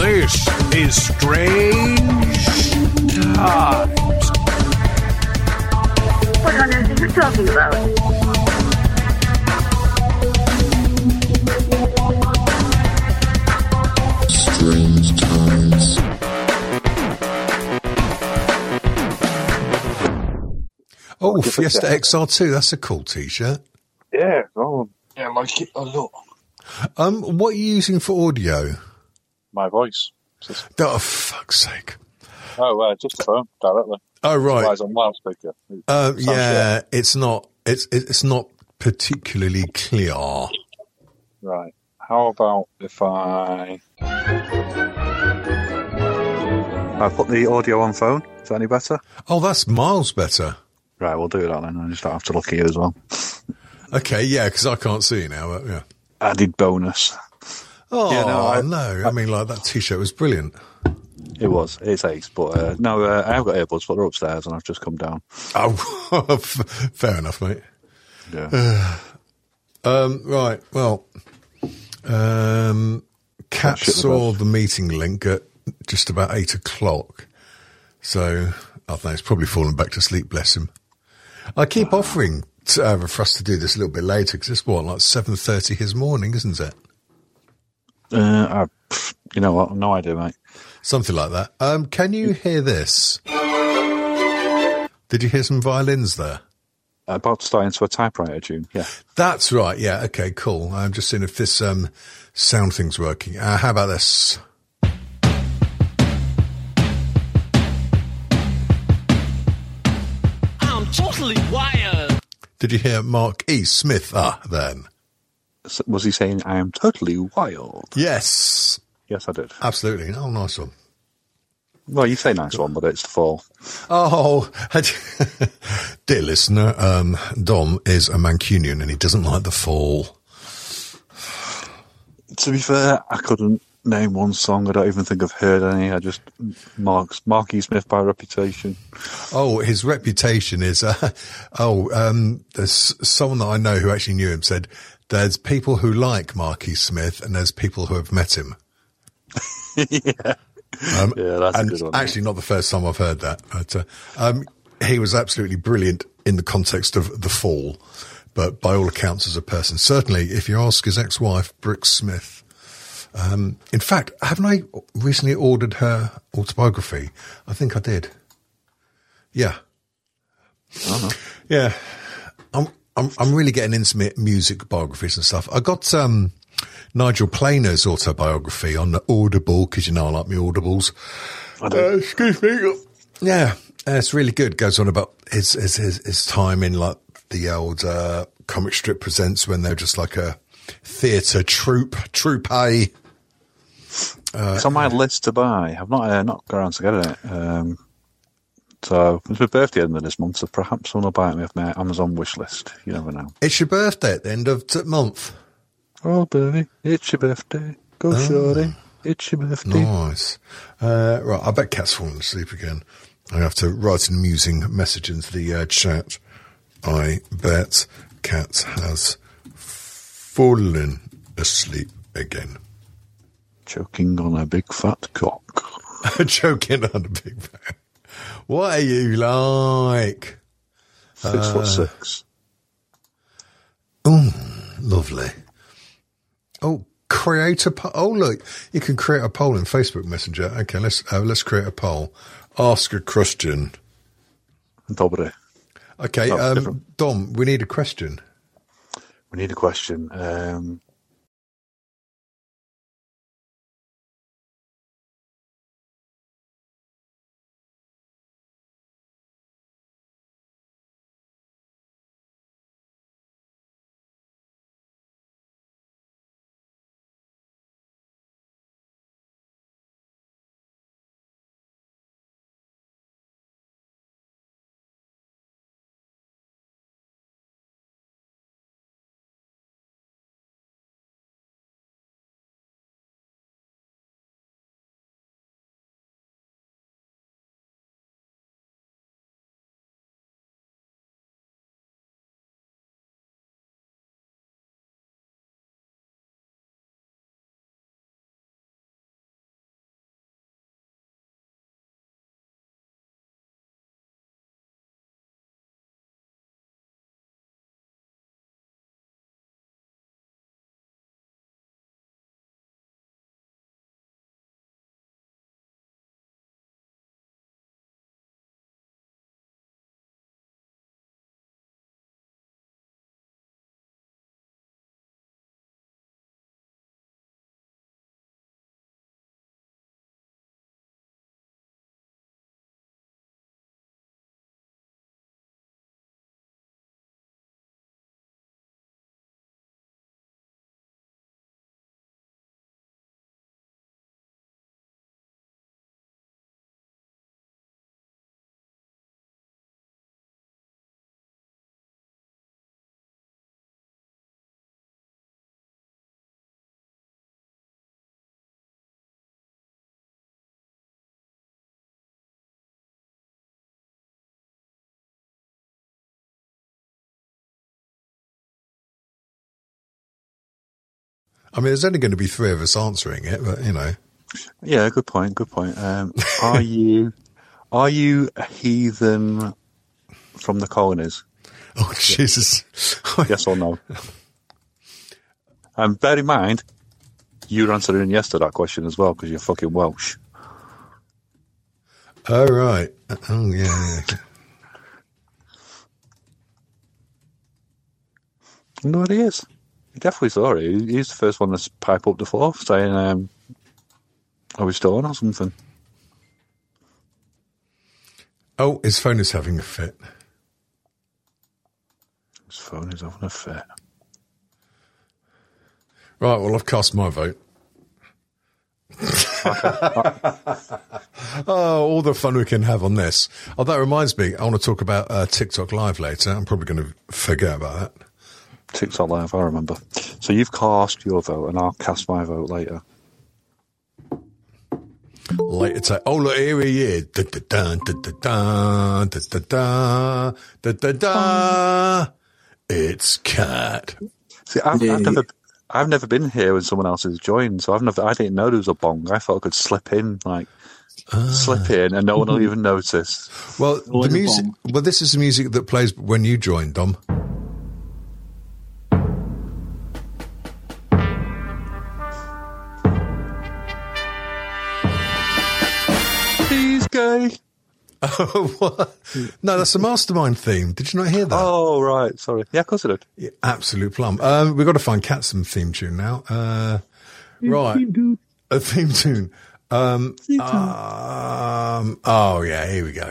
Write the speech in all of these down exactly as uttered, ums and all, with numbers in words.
This is Strange Times. What on earth are you talking about? Strange Times. Oh, Fiesta X R two. That's a cool T-shirt. Yeah, oh, yeah, I like it a lot. Um, what are you using for audio? My voice. Just, Oh, fuck's sake. oh, uh, just the phone directly. Oh, right. Otherwise on loudspeaker. It Um, sounds yeah, shit. it's not. It's it's not particularly clear. Right. How about if I... I put the audio on phone. Is that any better? Oh, that's miles better. Right, we'll do that then. I just don't have to look at you as well. Okay, yeah, because I can't see you now. But yeah. Added bonus. Oh Yeah, no, I- no! I mean, like that T-shirt was brilliant. It was. It's ace, but uh, no, uh, I have got earbuds, but they're upstairs, and I've just come down. Oh, fair enough, mate. Yeah. Um, right. Well, um, Kat shit saw about. the meeting link at just about eight o'clock, so I think he's probably fallen back to sleep. Bless him. I keep offering to, uh, for us to do this a little bit later because it's what, like seven thirty his morning, isn't it? Uh, I, pff, you know what? No idea, mate. Something like that. Um, can you hear this? Did you hear some violins there? About to start into a typewriter tune. Yeah. That's right. Yeah. Okay. Cool. I'm just seeing if this um, sound thing's working. Uh, how about this? I'm totally wired. Did you hear Mark E. Smith? Ah, then. So was he saying, I am totally wild? Yes. Yes, I did. Absolutely. Oh, nice one. Well, you say nice one, but it's the fall. Oh, dear listener, um, Dom is a Mancunian and he doesn't like the fall. To be fair, I couldn't name one song. I don't even think I've heard any. I just, Mark's, Mark E. Smith by reputation. Oh, his reputation is, uh, oh, um, there's someone that I know who actually knew him said, there's people who like Mark E. Smith and there's people who have met him. Yeah. Um, Yeah, that's a and good one, actually not the first time I've heard that. But, uh, um, he was absolutely brilliant in the context of the fall, but by all accounts as a person, certainly if you ask his ex-wife, Brooke Smith, um, in fact, haven't I recently ordered her autobiography? I think I did. Yeah. Uh-huh. Yeah. I'm, I'm, I'm really getting into mi- music biographies and stuff. I got, um, Nigel Planer's autobiography on the Audible, because you know I like my Audibles. I do. Uh, excuse me. Yeah, uh, it's really good. Goes on about his his his, his time in like the old uh, comic strip presents when they're just like a theatre troupe, troupe. Uh, It's on my list to buy. I've not uh, not got around to getting it. Um, so it's my birthday end of this month, so perhaps someone will buy it me off my Amazon wish list. You never know. It's your birthday at the end of the month. Oh, baby, it's your birthday. Go, Oh. shorty. It's your birthday. Nice. Uh, right, I bet Kat's fallen asleep again. I have to write an amusing message into the uh, chat. I bet Kat has fallen asleep again. Choking on a big fat cock. Joking on a big man. What are you like? Six Uh, foot six. Oh, lovely. Oh, create a poll. Oh, look, you can create a poll in Facebook Messenger. Okay, let's uh, let's create a poll. Ask a question. Dobre. Okay, Oh, um, different. Dom, we need a question. We need a question. Um, I mean, there's only going to be three of us answering it, but you know. Yeah, good point. Good point. Um, are you are you a heathen from the colonies? Oh Jesus! Yes or no? And bear in mind, you answered yes to that question as well because you're fucking Welsh. Oh right. Oh yeah. yeah. No, he is. He definitely saw it. He- He's the first one to pipe up the floor, saying, um, "Are we still on or something?" Oh, his phone is having a fit. His phone is having a fit. Right. Well, I've cast my vote. Oh, all the fun we can have on this. Oh, that reminds me. I want to talk about uh, TikTok Live later. I'm probably going to forget about that. TikTok Live, I remember. So you've cast your vote, and I'll cast my vote later. Later, to, oh look, here he is. Da, da, da, da, da, da, da, da, da, da, da. It's Cat. See, I've, I've never, I've never been here when someone else has joined, so I've never, I didn't know there was a bong. I thought I could slip in, like slip in, and no one will even notice. Well, the Always a music. bong. Well, this is the music that plays when you join, Dom. He's gay. Oh, what? No, that's the Mastermind theme. Did you not hear that? Oh, right. Sorry. Yeah, of course I did. Yeah, absolute plum. Um, we've got to find Cat some theme tune now. Uh, right. A theme tune. Um, um, oh, yeah, here we go.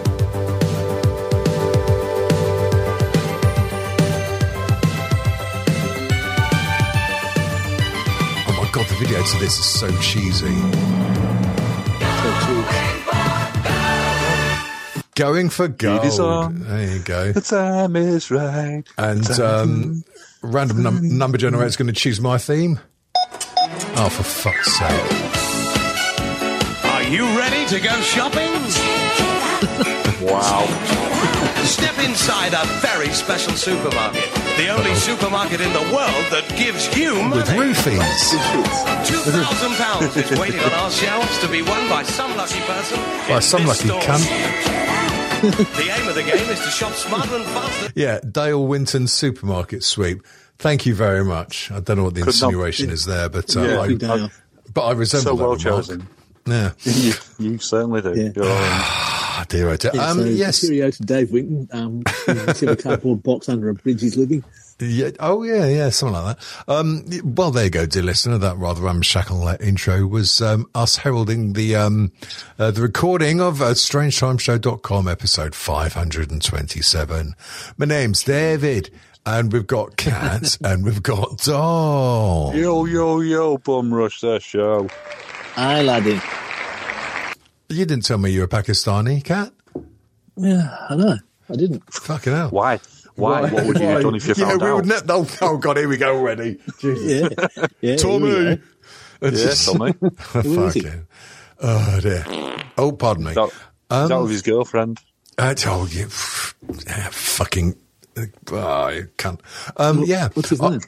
Oh, my God, the video to this is so cheesy. Going for It is gold. on. There you go. The time is right. And um, random num- number generator is going to choose my theme. Oh, for fuck's sake. Are you ready to go shopping? Wow. Step inside a very special supermarket. The only supermarket in the world that gives you With money. roofies. Two thousand pounds is waiting on our shelves to be won by some lucky person. By in some this lucky store. cunt. The aim of the game is to shop smarter and faster. Yeah, Dale Winton supermarket sweep. Thank you very much. I don't know what the Could not- insinuation is there, but uh, Yeah. I, Big Dale. but I resemble So that well remark. chosen. Yeah. you, you certainly do. Yeah. You're all right. Ah, dear, oh dear. Yeah, Um, so yes. cheerio to Dave Winton. Um, see a cardboard box under a bridge he's living. Yeah, oh, yeah, yeah, something like that. Um, well, there you go, dear listener. That rather ramshackle uh, intro was um, us heralding the um, uh, the recording of uh, strange time show dot com episode five hundred twenty-seven. My name's David, and we've got Cat, and we've got Dom. Yo, yo, yo, bum rush that show. Aye, laddie. You didn't tell me you were Pakistani, Cat? Yeah, I know. I didn't. Fucking hell. Why? Why? Why? What would you have done if you Yeah, found we out? would ne- oh, oh, God, here we go already. Jesus. Yeah. Yeah. Tommy. here we go. Yeah, tell me. Who is he? Fucking. Oh, dear. Oh, pardon me. That, that was his girlfriend. I told you. Yeah, fucking. Oh, you can't. Um, yeah. What's his name?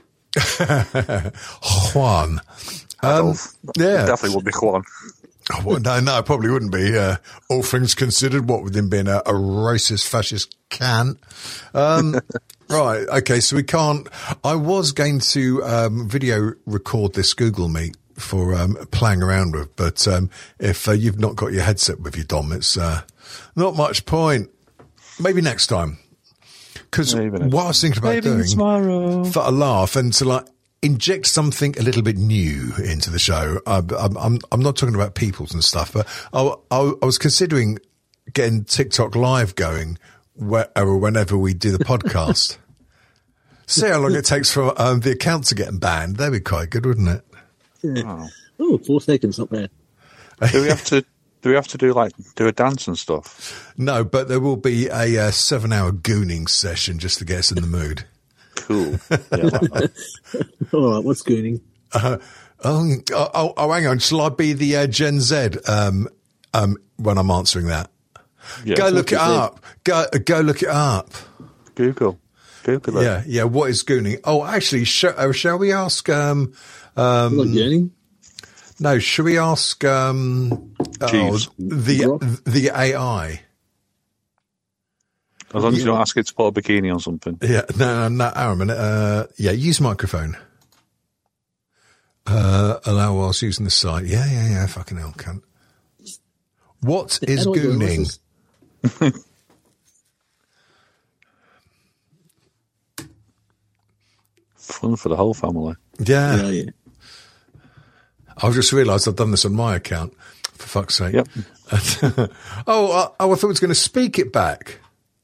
Juan. Um, yeah. Definitely would be Juan. Oh, well, no, no, it probably wouldn't be. Uh, all things considered, what with him being a, a racist, fascist can. Um, right. Okay. So we can't. I was going to um, video record this Google Meet for um, playing around with, but um, if uh, you've not got your headset with you, Dom, it's uh, not much point. Maybe next time. Because Maybe next what I was thinking about Maybe doing tomorrow. for a laugh and to like inject something a little bit new into the show. I, I'm, I'm, I'm not talking about peoples and stuff, but I, I, I was considering getting TikTok Live going where, or whenever we do the podcast. See how long it takes for um, the account to get banned. That'd be quite good, wouldn't it? Yeah. Oh, four seconds, not bad. Do we have to? Do we have to do like do a dance and stuff? No, but there will be a uh, seven-hour gooning session just to get us in the mood. Cool. Yeah, I like that. All right, what's gooning? Uh, oh, oh, oh, hang on. Shall I be the uh, Gen Z um, um, when I'm answering that? Yeah, Go so look it what you up. Go, go look it up. Google. Google it. Yeah, yeah. What is gooning? Oh, actually, sh- uh, shall we ask? Um, um, Like yearning? no, shall we ask um, oh, Jeeves. the the A I? As long as you don't ask it to put a bikini on something. Yeah, no, no, no. Hang on a minute. Uh, yeah, use microphone. Uh, allow whilst using the site. Yeah, yeah, yeah. Fucking hell, cunt. What is How do I do gooning? this? Fun for the whole family. Yeah. Yeah, yeah. I've just realised I've done this on my account. For fuck's sake. Yep. oh, I, oh, I thought it was going to speak it back.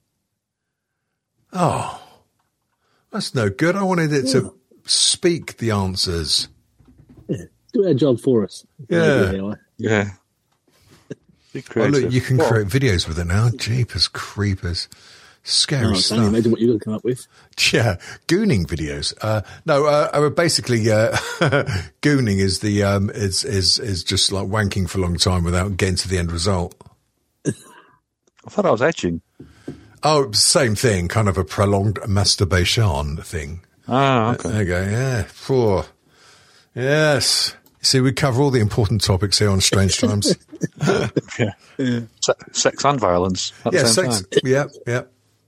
Oh, that's no good. I wanted it to speak the answers. Yeah. Do our job for us. Yeah. Maybe, anyway. Yeah. Be Oh, creative. look, you can Well, create videos with it now. Jeepers creepers. Scary Oh, I can't stuff. imagine what you're going to come up with. Yeah, gooning videos. Uh, no, uh, uh, basically, uh, gooning is the um, is is is just like wanking for a long time without getting to the end result. I thought I was edging. Oh, same thing, kind of a prolonged masturbation thing. Ah, okay. There you go. Yeah, four. Yes. See, we cover all the important topics here on Strange Times. yeah. Se- sex and violence at yeah, the same sex. time. Yeah, yeah.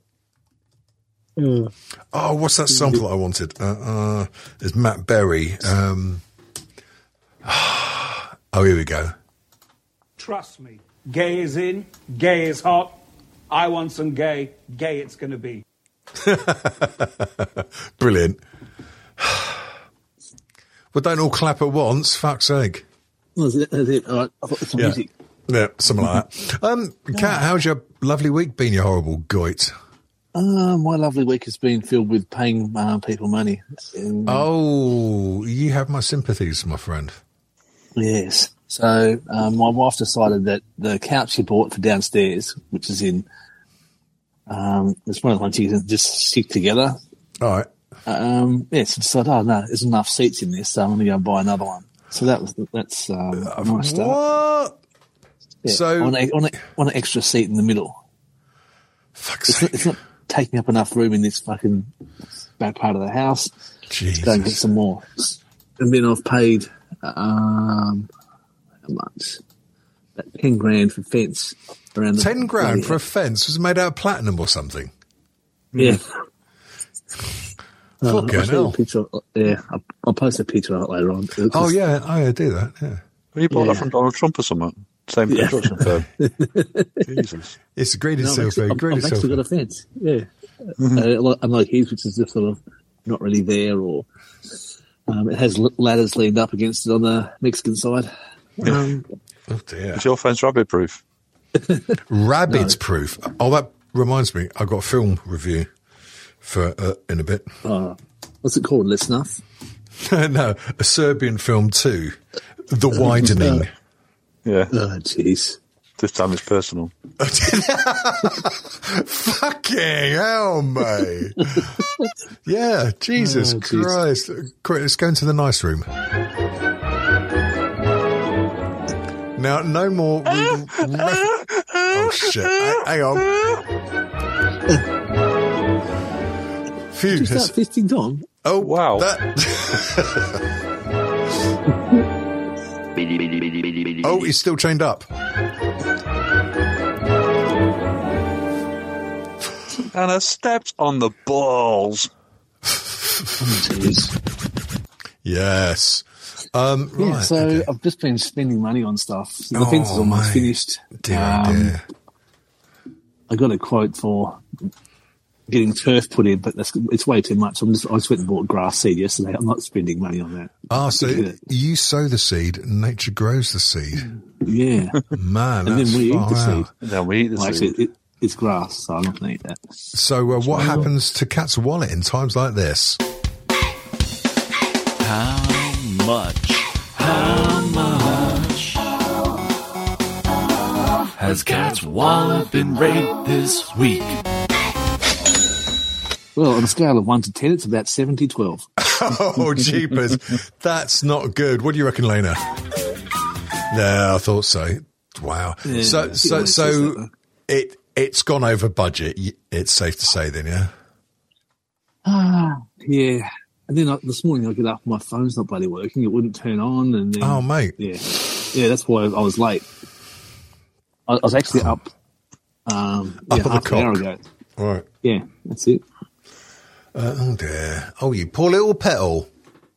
Uh, Oh, what's that sample that I wanted? Uh, uh, there's Matt Berry. Um, oh, here we go. Trust me, gay is in, gay is hot. I want some gay, gay it's going to be. Brilliant. Well, don't all clap at once. Fuck's sake. that's it. That's it. All right. I thought some Yeah. music. Yeah, something like that. Um, Kat, how's your lovely week been, you horrible goit? Uh, my lovely week has been filled with paying uh, people money. And, Oh, you have my sympathies, my friend. Yes. So um, my wife decided that the couch she bought for downstairs, which is in, um, it's one of the ones you can just stick together. All right. Um, yeah, she decided, oh no, there's enough seats in this, so I'm going to go and buy another one. So that was that's um, a nice start. What? Yeah, So- on a, on, a, on an extra seat in the middle. Fuck's It's not, sake. it's not taking up enough room in this fucking back part of the house. Let's go and get Jesus. some more. And then I've paid um, how much? About ten grand for fence around the Ten grand yeah. for a fence was made out of platinum or something. yeah. Uh, Fucking I'll show you hell. a picture. Yeah, I'll, I'll post a picture out later on. Oh, yeah. Oh, yeah, do that. Yeah. Well, you bought Yeah. that from Donald Trump or something? Same Yeah. construction firm. Jesus. It's agreed No, itself. I've, actually, I've, Agreed I've actually got itself. a fence. Yeah, uh, unlike his, which is just sort of not really there, or um, it has l- ladders leaned up against it on the Mexican side. Um, Oh, dear. Is your fence rabbit proof? Rabbit's proof. Oh, that reminds me. I've got a film review for uh, in a bit. uh, what's it called? Let's Snuff. No, a Serbian film too. The Widening. Yeah. Oh, jeez. This time it's personal. Fucking hell, mate. Yeah, Jesus Oh, jeez. Christ. Quick, let's go into the nice room. Now, no more. Ref- oh, shit. Hang on. Phew. Did you that's- start fisting Tom? Oh, Wow. That- oh, he's still chained up. And I stepped on the balls. Jeez. Yes. Um, right. Yeah, so okay. I've just been spending money on stuff. So the Oh, fence is almost mate. finished. Dear, Um, dear. I got a quote for getting turf put in, but that's it's way too much. I'm just I just went and bought grass seed yesterday. I'm not spending money on that. Ah, so Yeah. you sow the seed, and nature grows the seed. Yeah, Man, and that's then we eat far the out. seed. And then we eat the Well, seed. actually, it, it's grass, so I'm not going to eat that. So, uh, what happens to Cat's wallet in times like this? How much? How much has Cat's wallet been raped this week? Well, on a scale of one to ten, it's about seventy twelve. Oh, jeepers. That's not good. What do you reckon, Lena? Yeah, I thought so. Wow. Yeah, so, I think so, it makes sense, so though. it, it's gone over budget. y- It's safe to say then, yeah? Ah, yeah. And then I, this morning I get up, my phone's not bloody working. It wouldn't turn on, and then Oh, mate. yeah, yeah. That's why I was late. I, I was actually up, um, Up yeah, at half the an hour cock. ago. Right. Yeah, that's it. Uh, oh, dear. Oh, you poor little petal.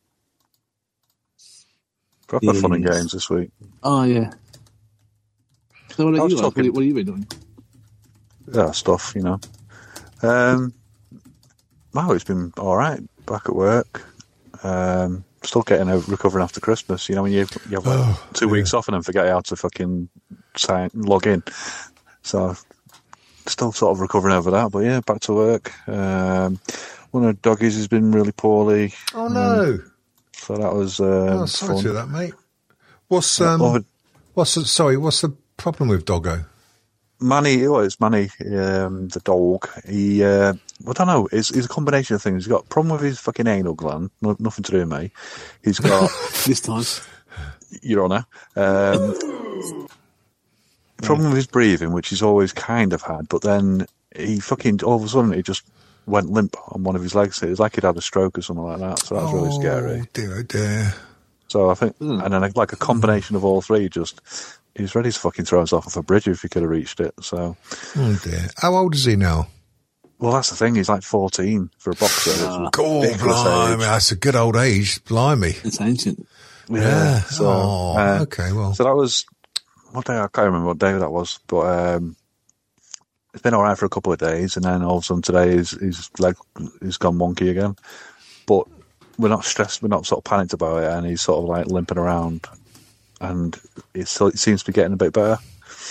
Proper fun and Yes. games this week. Oh yeah. So what I are was you like? What, talking- what have you been doing? Yeah, stuff, you know. Um, wow, it's been all right. Back at work. Um, still getting out, recovering after Christmas. You know, when you, you have like Oh, two yeah. weeks off and then forget how to fucking sign, log in. So, still sort of recovering over that. But yeah, back to work. Um, one of the doggies has been really poorly. Oh, no. So that was um, oh, sorry fun. to hear that, mate. What's, um, Oh, what's the, sorry, what's the problem with Doggo? Manny, oh, it's Manny, um, the dog. He, uh, I don't know, it's, it's a combination of things. He's got a problem with his fucking anal gland, no, nothing to do with me. He's got, This time. Your Honour, um, problem with his breathing, which he's always kind of had, but then he fucking, all of a sudden, he just went limp on one of his legs. It was like he'd had a stroke or something like that, so that was really scary. Oh, dear, oh, dear. So I think, and then like a combination of all three, just, he was ready to fucking throw himself off a bridge if he could have reached it, so. Oh, dear. How old is he now? Well, that's the thing. He's like fourteen for a boxer. It's Oh, ridiculous blimey, age. that's a good old age. Blimey. It's ancient. Yeah. Yeah. So, Oh, uh, okay, well. So that was what day? I can't remember what day that was, but um, it's been all right for a couple of days, and then all of a sudden today his his leg he's gone wonky again. But we're not stressed. We're not sort of panicked about it, and he's sort of like limping around, and it, still, it seems to be getting a bit better.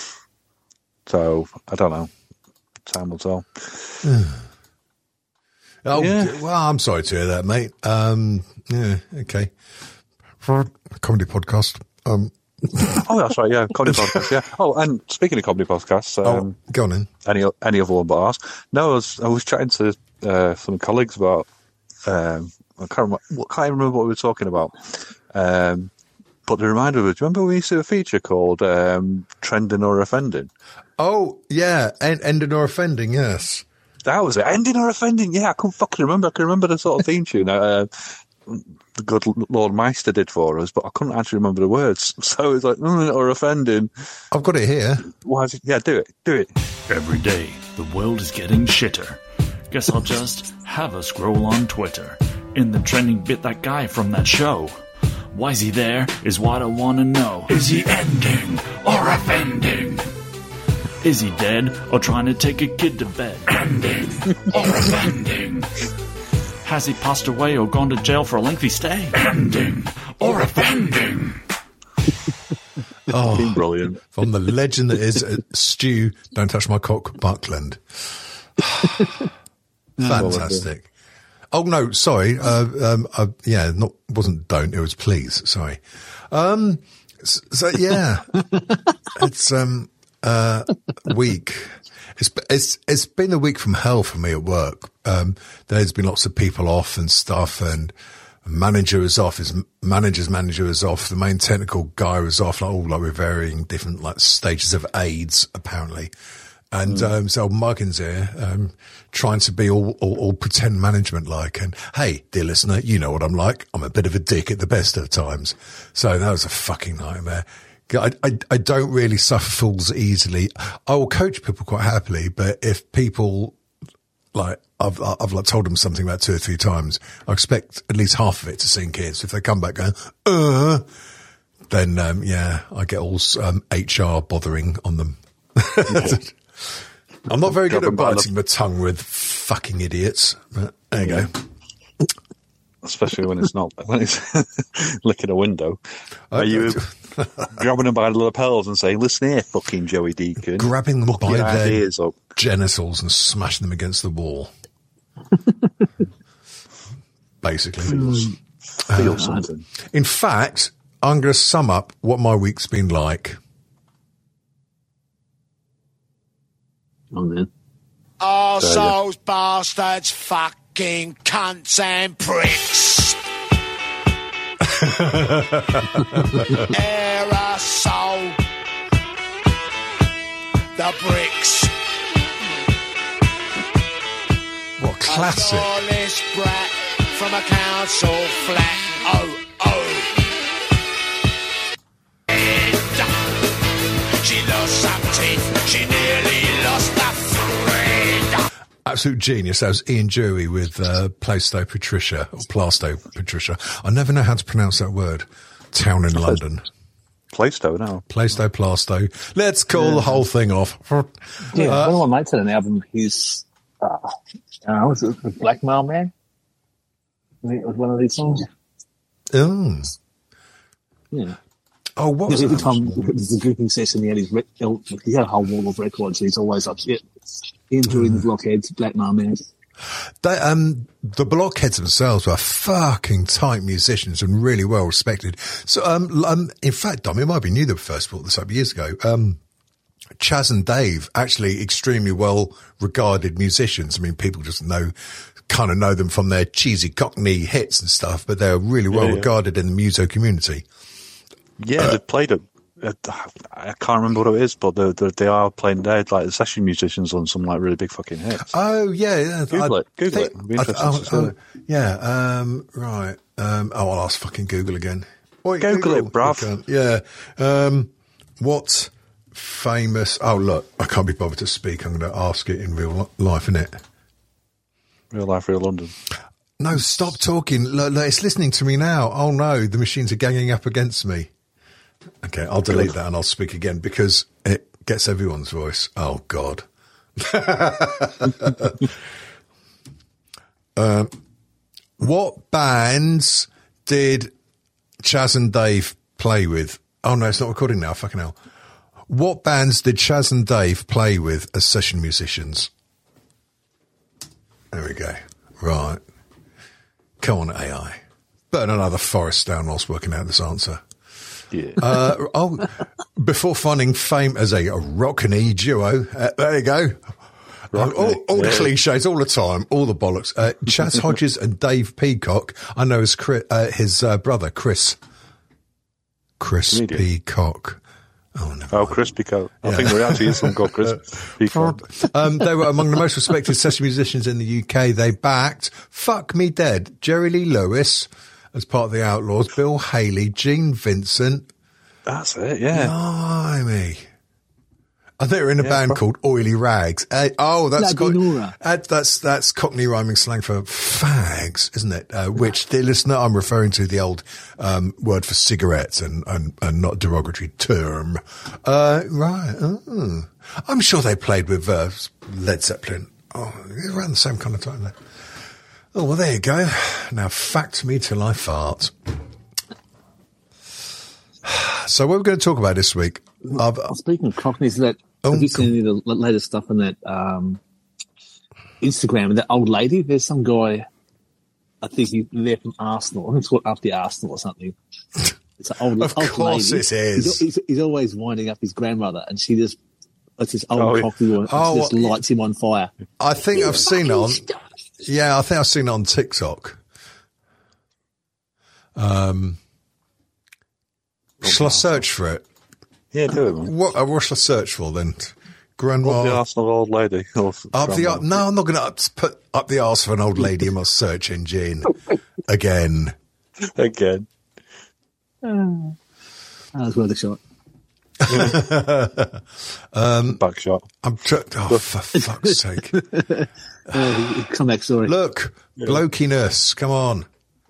So I don't know. Time will tell. Oh, Yeah. d- well, I'm sorry to hear that, mate. Um, yeah, okay. For a comedy podcast. Um, Oh, that's right. Yeah, comedy podcast. Yeah. Oh, and speaking of comedy podcasts, um, oh, go on in. any any other one but ours. No, I was I was chatting to uh, some colleagues about. Um, I can't remember. Can't remember what we were talking about. Um, but the reminder was, do you remember we used to have a feature called um, "Trending or Offending"? Oh, yeah, en- ending or offending, yes. That was it. Ending or offending? Yeah, I couldn't fucking remember. I can remember the sort of theme tune uh, the good Lord Meister did for us, but I couldn't actually remember the words. So it's like mm, or offending. I've got it here. Why is it? Yeah, do it. Do it. Every day, the world is getting shitter. Guess I'll just have a scroll on Twitter. In the trending bit, that guy from that show. Why's he there is what I want to know. Is he ending or offending? Is he dead or trying to take a kid to bed? Ending or offending? Has he passed away or gone to jail for a lengthy stay? Ending or offending? Oh, Brilliant. from the legend that is uh, Stu, Don't Touch My Cock, Buckland. Fantastic. Oh, no, sorry. Uh, um, uh, yeah, not wasn't don't, it was please. Sorry. Um, so, so yeah, it's um, uh, week. It's, it's, it's been a week from hell for me at work. Um, there's been lots of people off and stuff, and manager is off, his manager's manager is off, the main technical guy was off, like all like with varying different like stages of AIDS, apparently. And, mm. um, so Muggins here, um, trying to be all, all, all pretend management like, and hey, dear listener, you know what I'm like. I'm a bit of a dick at the best of times. So that was a fucking nightmare. I, I, I don't really suffer fools easily. I will coach people quite happily, but if people like, I've, I've like told them something about two or three times, I expect at least half of it to sink in. So if they come back going, uh, then, um, yeah, I get all, um, H R bothering on them. I'm not very good at biting my tongue with fucking idiots, but there you go. Especially when it's not, when it's licking a window. Are you grabbing them by the lapels and saying, listen here, fucking Joey Deacon. Grabbing them by your their ideas up. genitals and smashing them against the wall. Basically. Feel Uh, something. In fact, I'm going to sum up what my week's been like. Oh, man. Arseholes, bastards, fucking cunts and pricks. Aerosol. The bricks. What a classic. A lawless brat from a council flat. Oh, oh. She lost some teeth. She nearly lost a friend. Absolute genius. That was Ian Jury with uh, Plaistow Patricia, or Plaistow Patricia. I never know how to pronounce that word. Town in London. Plaistow now. Plaistow, Plaistow. Let's call yeah. the whole thing off. Yeah, uh, one of my mates had an album. He's, uh, I don't know, was it the Blackmail Man? I think it was one of these songs. Oh. Yeah. Oh, what was Every that? time it was the drinking session, he had his, he had a whole wall of records. He's always like, yeah, Enjoying the Blockheads, Blackmail Man. They, um, the Blockheads themselves were fucking tight musicians and really well respected. So, um, um in fact, Dom, it might be new that we first brought this up years ago. Um, Chaz and Dave, actually extremely well regarded musicians. I mean, people just know, kind of know them from their cheesy Cockney hits and stuff, but they're really well yeah, yeah. regarded in the muso community. Yeah, uh, they played it. I can't remember what it is, but they they, they are playing there, like the session musicians on some like really big fucking hits. Oh yeah, yeah. Google I, it. Google think, it. Be I, interesting oh, oh, yeah. Um, right. Um, oh, I'll ask fucking Google again. Wait, Google, Google it, bruv. Yeah. Um, what famous? Oh look, I can't be bothered to speak. I'm going to ask it in real life, innit? Real life, real London. No, stop talking. Look, look, it's listening to me now. Oh no, the machines are ganging up against me. Okay, I'll delete that and I'll speak again because it gets everyone's voice. Oh, God. um, what bands did Chaz and Dave play with? Oh, no, it's not recording now. Fucking hell. What bands did Chaz and Dave play with as session musicians? There we go. Right. Come on, A I. Burn another forest down whilst working out this answer. Yeah. Uh, oh, before finding fame as a, a rockney duo, uh, there you go. Uh, all all the cliches, all the time, all the bollocks. Uh, Chaz Hodges and Dave Peacock. I know his Chris, uh, his uh, brother Chris. Chris Comedian. Peacock. Oh, never oh mind. Chris Peacock. I yeah. think there actually is some called Chris Peacock. um, they were among the most respected session musicians in the U K. They backed Fuck Me Dead, Jerry Lee Lewis. As part of the Outlaws, Bill Haley, Gene Vincent. That's it, yeah. Blimey. I think they're in a yeah, band bro. called Oily Rags. Uh, oh, that's co- uh, that's that's Cockney rhyming slang for fags, isn't it? Uh, which, dear listener, I'm referring to the old um, word for cigarettes and, and, and not a derogatory term. Uh, right. Oh. I'm sure they played with uh, Led Zeppelin. Oh, around the same kind of time there. Oh, well, there you go. Now, fact me till I fart. So, what we're going to talk about this week? Well, speaking of Cockneys, that oh, have you seen any of the latest stuff on that um, Instagram? That old lady, there's some guy, I think he's there from Arsenal. I think it's called Up the Arsenal or something. It's an old, of old course lady. it is. He's, he's, he's always winding up his grandmother, and she just, it's this old oh, Cockney woman, oh, just well, lights him on fire. I think I've seen it on... Yeah, I think I've seen it on TikTok. Um, shall I search for it? Yeah, do it, man. What, uh, what shall I search for then? Grandma. Up the Arsenal old lady. Up the, no, I'm not going to put up the arse of an old lady in my search engine again. Again. Oh, that was worth a shot. um, Back shot. I'm tr- oh, for fuck's sake. Uh, come back, sorry. Look, yeah. Blokiness, come on.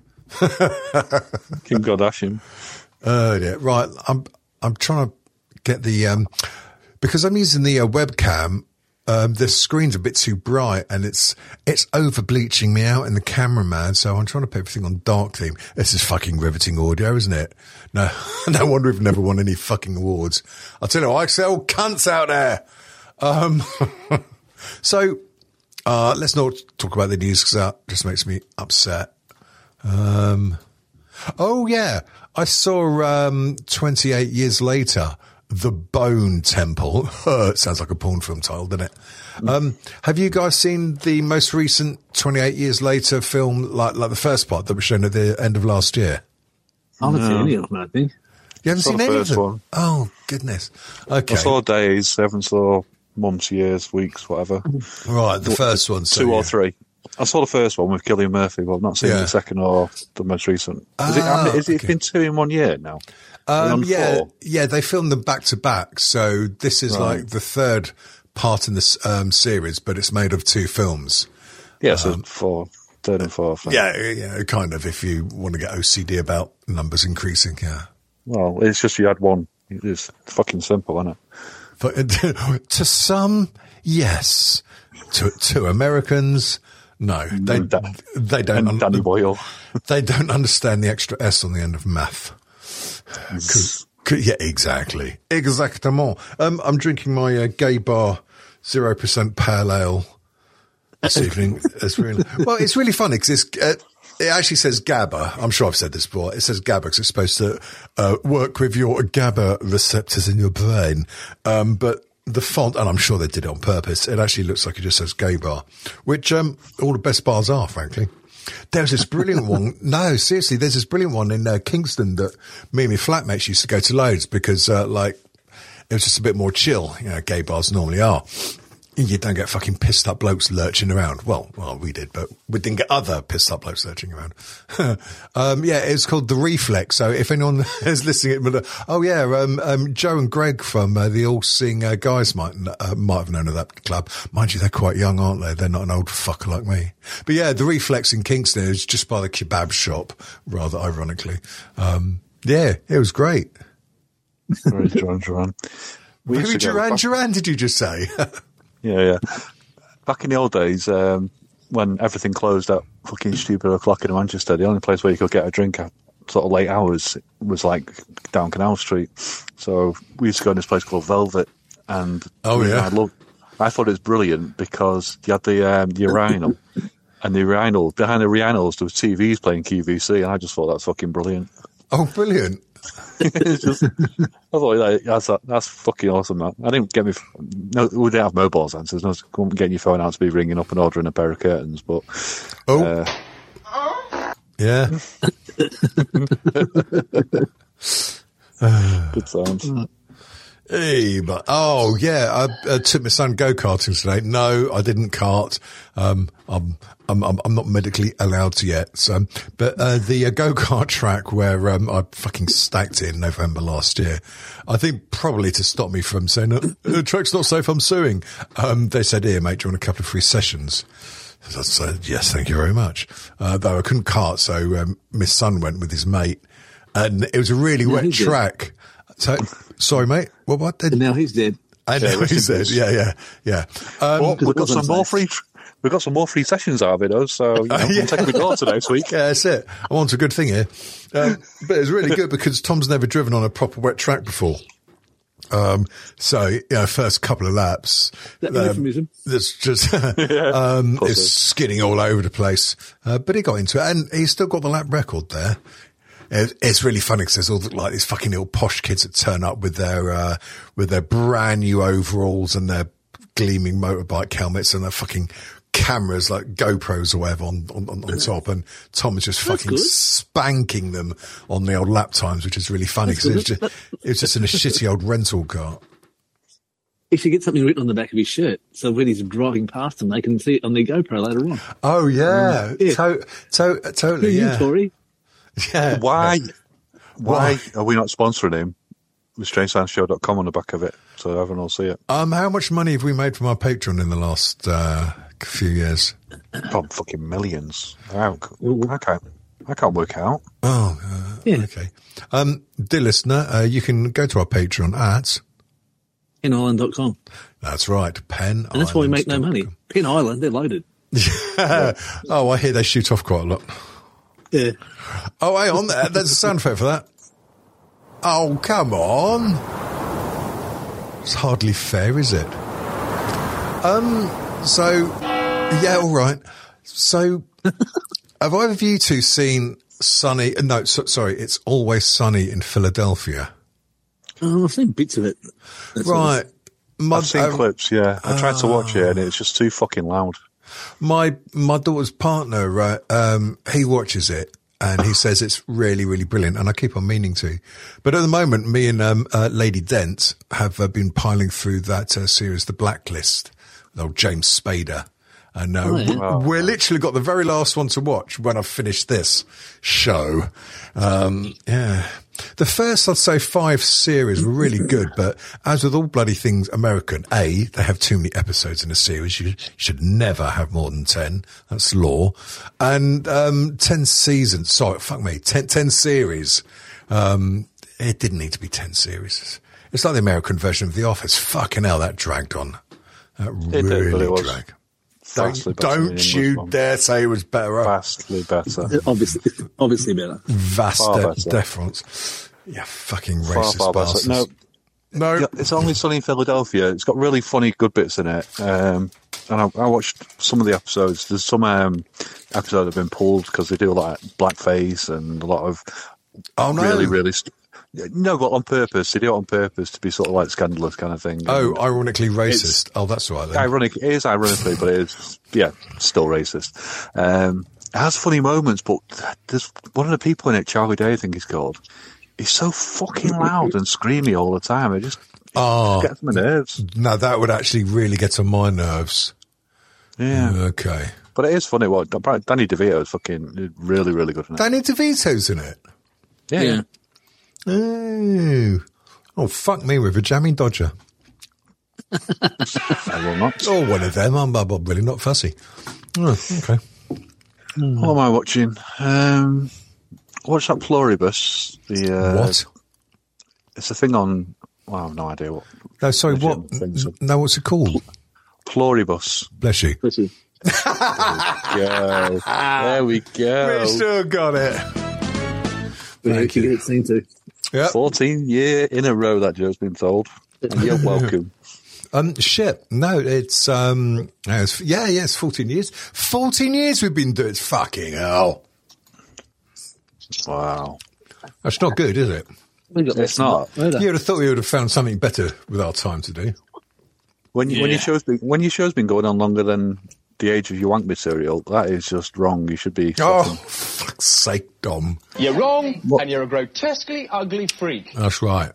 Kim Kardashian. Oh dear. Right, I'm I'm trying to get the um because I'm using the uh, webcam. Um, the screen's a bit too bright and it's it's over bleaching me out in the camera, man. So I'm trying to put everything on dark theme. This is fucking riveting audio, isn't it? No, no wonder we've never won any fucking awards. I'll tell you what, I sell cunts out there. Um, so. Uh, let's not talk about the news because that just makes me upset. Um, oh, yeah. I saw um, twenty-eight years later, The Bone Temple. It sounds like a porn film title, doesn't it? Um, have you guys seen the most recent twenty-eight years later film, like like the first part that was shown at the end of last year? I haven't no. seen any of them, I think. You haven't saw seen the any first of them? One. Oh, goodness. Okay. I saw days, I haven't saw months, years, weeks, whatever. Right, the first one. So, Two or yeah. three. I saw the first one with Cillian Murphy, but I've not seen Yeah. the second or the most recent. Is it, Ah, I mean, is it okay. been two in one year now? Are we Um, on yeah, four? yeah, they filmed them back to back. So this is Right. like the third part in this um, series, but it's made of two films. Yeah, so four, third and fourth. then. Yeah, yeah, kind of. If you want to get O C D about numbers increasing, yeah. Well, it's just you had one. It's fucking simple, isn't it? But to some, yes. To to Americans, no. They And Dan- they don't And Danny un- Boyle. they don't understand the extra S on the end of math. 'Cause- 'cause- yeah, exactly, exactement. Um, I'm drinking my uh, Gay Bar zero percent pale ale this evening. It's really well. It's really funny because it's. Uh, It actually says GABA. I'm sure I've said this before. It says GABA because it's supposed to uh, work with your GABA receptors in your brain. Um, but the font, and I'm sure they did it on purpose, it actually looks like it just says Gay Bar, which um, all the best bars are, frankly. There's this brilliant one. No, seriously, there's this brilliant one in uh, Kingston that me and my flatmates used to go to loads because, uh, like, it was just a bit more chill. You know, gay bars normally are. You don't get fucking pissed up blokes lurching around. Well, well, we did, but we didn't get other pissed up blokes lurching around. um, yeah, it's called The Reflex. So if anyone is listening, it, oh yeah, um, um, Joe and Greg from uh, the All Seeing uh, Guys might uh, might have known of that club. Mind you, they're quite young, aren't they? They're not an old fucker like me. But yeah, The Reflex in Kingston is just by the kebab shop, rather ironically. Um, yeah, it was great. Very Duran Duran. We used Very to go Duran back- Duran, did you just say? Yeah, yeah. Back in the old days, um, when everything closed at fucking stupid o'clock in Manchester, the only place where you could get a drink at sort of late hours was like down Canal Street. So we used to go in this place called Velvet, and Oh, yeah. I loved. I thought it was brilliant because you had the um, the urinal, and the urinal behind the urinals there was T Vs playing Q V C, and I just thought that's fucking brilliant. Oh, brilliant. It's just, I thought like, that's that's fucking awesome, man. I didn't get me. No, we didn't have mobiles then, so there's no couldn't getting your phone out to be ringing up and ordering a pair of curtains. But Oh. uh, Yeah. good sounds. Hey, but oh yeah, I, I took my son go karting today. No, I didn't kart. Um, I'm I'm I'm, I'm not medically allowed to yet. So, but uh, the uh, go kart track where um, I fucking stacked it in November last year, I think probably to stop me from saying uh, the track's not safe, I'm suing. Um, they said, "Here, mate, do you want a couple of free sessions?" So I said, "Yes, thank you very much." Uh, though I couldn't kart, so um, my son went with his mate, and it was a really Yeah, wet he did. track. So, sorry, mate. What? What? Did, And now he's dead. I know Yeah, rest he in said, peace. yeah, yeah, yeah. Um, Well, we've got wasn't some more safe. free. We've got some more free sessions out of it, though. So you know, yeah. we'll take the daughter next week. yeah, that's it. I want a good thing here. Um, but it's really good because Tom's never driven on a proper wet track before. Um, so, you know, first couple of laps, That um, euphemism. that's just, um, it's skidding all over the place. Uh, but he got into it and he's still got the lap record there. It, it's really funny because there's all the, like these fucking little posh kids that turn up with their, uh, with their brand new overalls and their gleaming motorbike helmets and their fucking cameras like GoPros or whatever on, on, on, on top. And Tom is just That's fucking good. spanking them on the old lap times, which is really funny because it was just, it was just in a shitty old rental car. He should get something written on the back of his shirt so when he's driving past them, they can see it on their GoPro later on. Oh yeah, Yeah. To- to- Who totally. you, Yeah, Tory? yeah. Why? Why Why? are we not sponsoring him with strange sounds show dot com on the back of it so everyone will see it? Um, how much money have we made from our Patreon in the last uh, few years? Probably fucking millions. I, I can't. I can't work out. Oh, uh, Yeah. okay. Um, dear listener, uh, you can go to our Patreon at. pen island dot com. That's right, Pen. And that's why we make no money. Pen Island, they're loaded. Oh, I hear they shoot off quite a lot. Yeah. Oh, hang on, there- there's a sound effect for that. Oh, come on. It's hardly fair, is it? Um, so, yeah, all right. So, have either of you two seen Sunny, no, so, sorry, It's Always Sunny in Philadelphia? Oh, I've seen bits of it. That's all. Right. My, I've seen um, clips. Yeah, I tried to watch it and it's just too fucking loud. My my daughter's partner, uh, um, he watches it and he says it's really, really brilliant, and I keep on meaning to. But at the moment, me and um, uh, Lady Dent have uh, been piling through that uh, series, The Blacklist, with old James Spader, And uh, Oh, yeah. w- we're literally got the very last one to watch when I've finished this show. Um, yeah. The first, I'd say, five series were really good, but as with all bloody things American, A, they have too many episodes in a series. You should never have more than ten. That's law. And um, ten seasons, sorry, fuck me, ten, ten series. Um, it didn't need to be ten series. It's like the American version of The Office. Fucking hell, that dragged on. That It did, really but it was dragged. vastly Don't, better than the don't English you one. dare say it was better. Vastly better. Obviously, obviously better. Vast Far de- better. deference. Yeah, fucking Far, racist far better. bastards. No, No. yeah, It's Only Sunny in Philadelphia. It's got really funny, good bits in it. Um, and I, I watched some of the episodes. There's some um, episodes that have been pulled because they do a lot of blackface and a lot of Oh, no. really, really. St- no, but on purpose. They do it on purpose to be sort of like scandalous kind of thing. Oh, And ironically racist. It's- Oh, that's right then. ironic. It is ironically, but it is, yeah, still racist. Um, it has funny moments, but there's one of the people in it, Charlie Day, I think he's called. He's so fucking loud and screamy all the time. It just Oh, gets my nerves. no, that would actually really get on my nerves. Yeah. Okay. But it is funny. What Danny DeVito is fucking really, really good in it. Danny DeVito's in it. Yeah. Yeah. Oh. Oh, fuck me with a jamming Dodger. I will not. Or one of them. I'm, I'm really not fussy. Oh, okay. What am I watching? Um, watch that Pluribus. The uh, What? It's a thing on. Well, I have no idea what. No, sorry, Legit what? things. No, what's it called? Pluribus. Bless you. Pretty. Go. There we go. We still got it. We Thank can you. get it seen to. Yep. fourteen year in a row that Joe's been told. And you're welcome. Um, shit. No, it's, um, no, it's, yeah, yeah, it's fourteen years. fourteen years we've been doing it. Fucking hell. Wow. That's not good, is it? We got It's less not. than that, You would have thought we would have found something better with our time to do. When you, when your Yeah. show's been when your show's been going on longer than the age of your wank material, that is just wrong. You should be. Oh, fucking- fuck's sake, Dom. You're wrong, and you're a grotesquely ugly freak. That's right.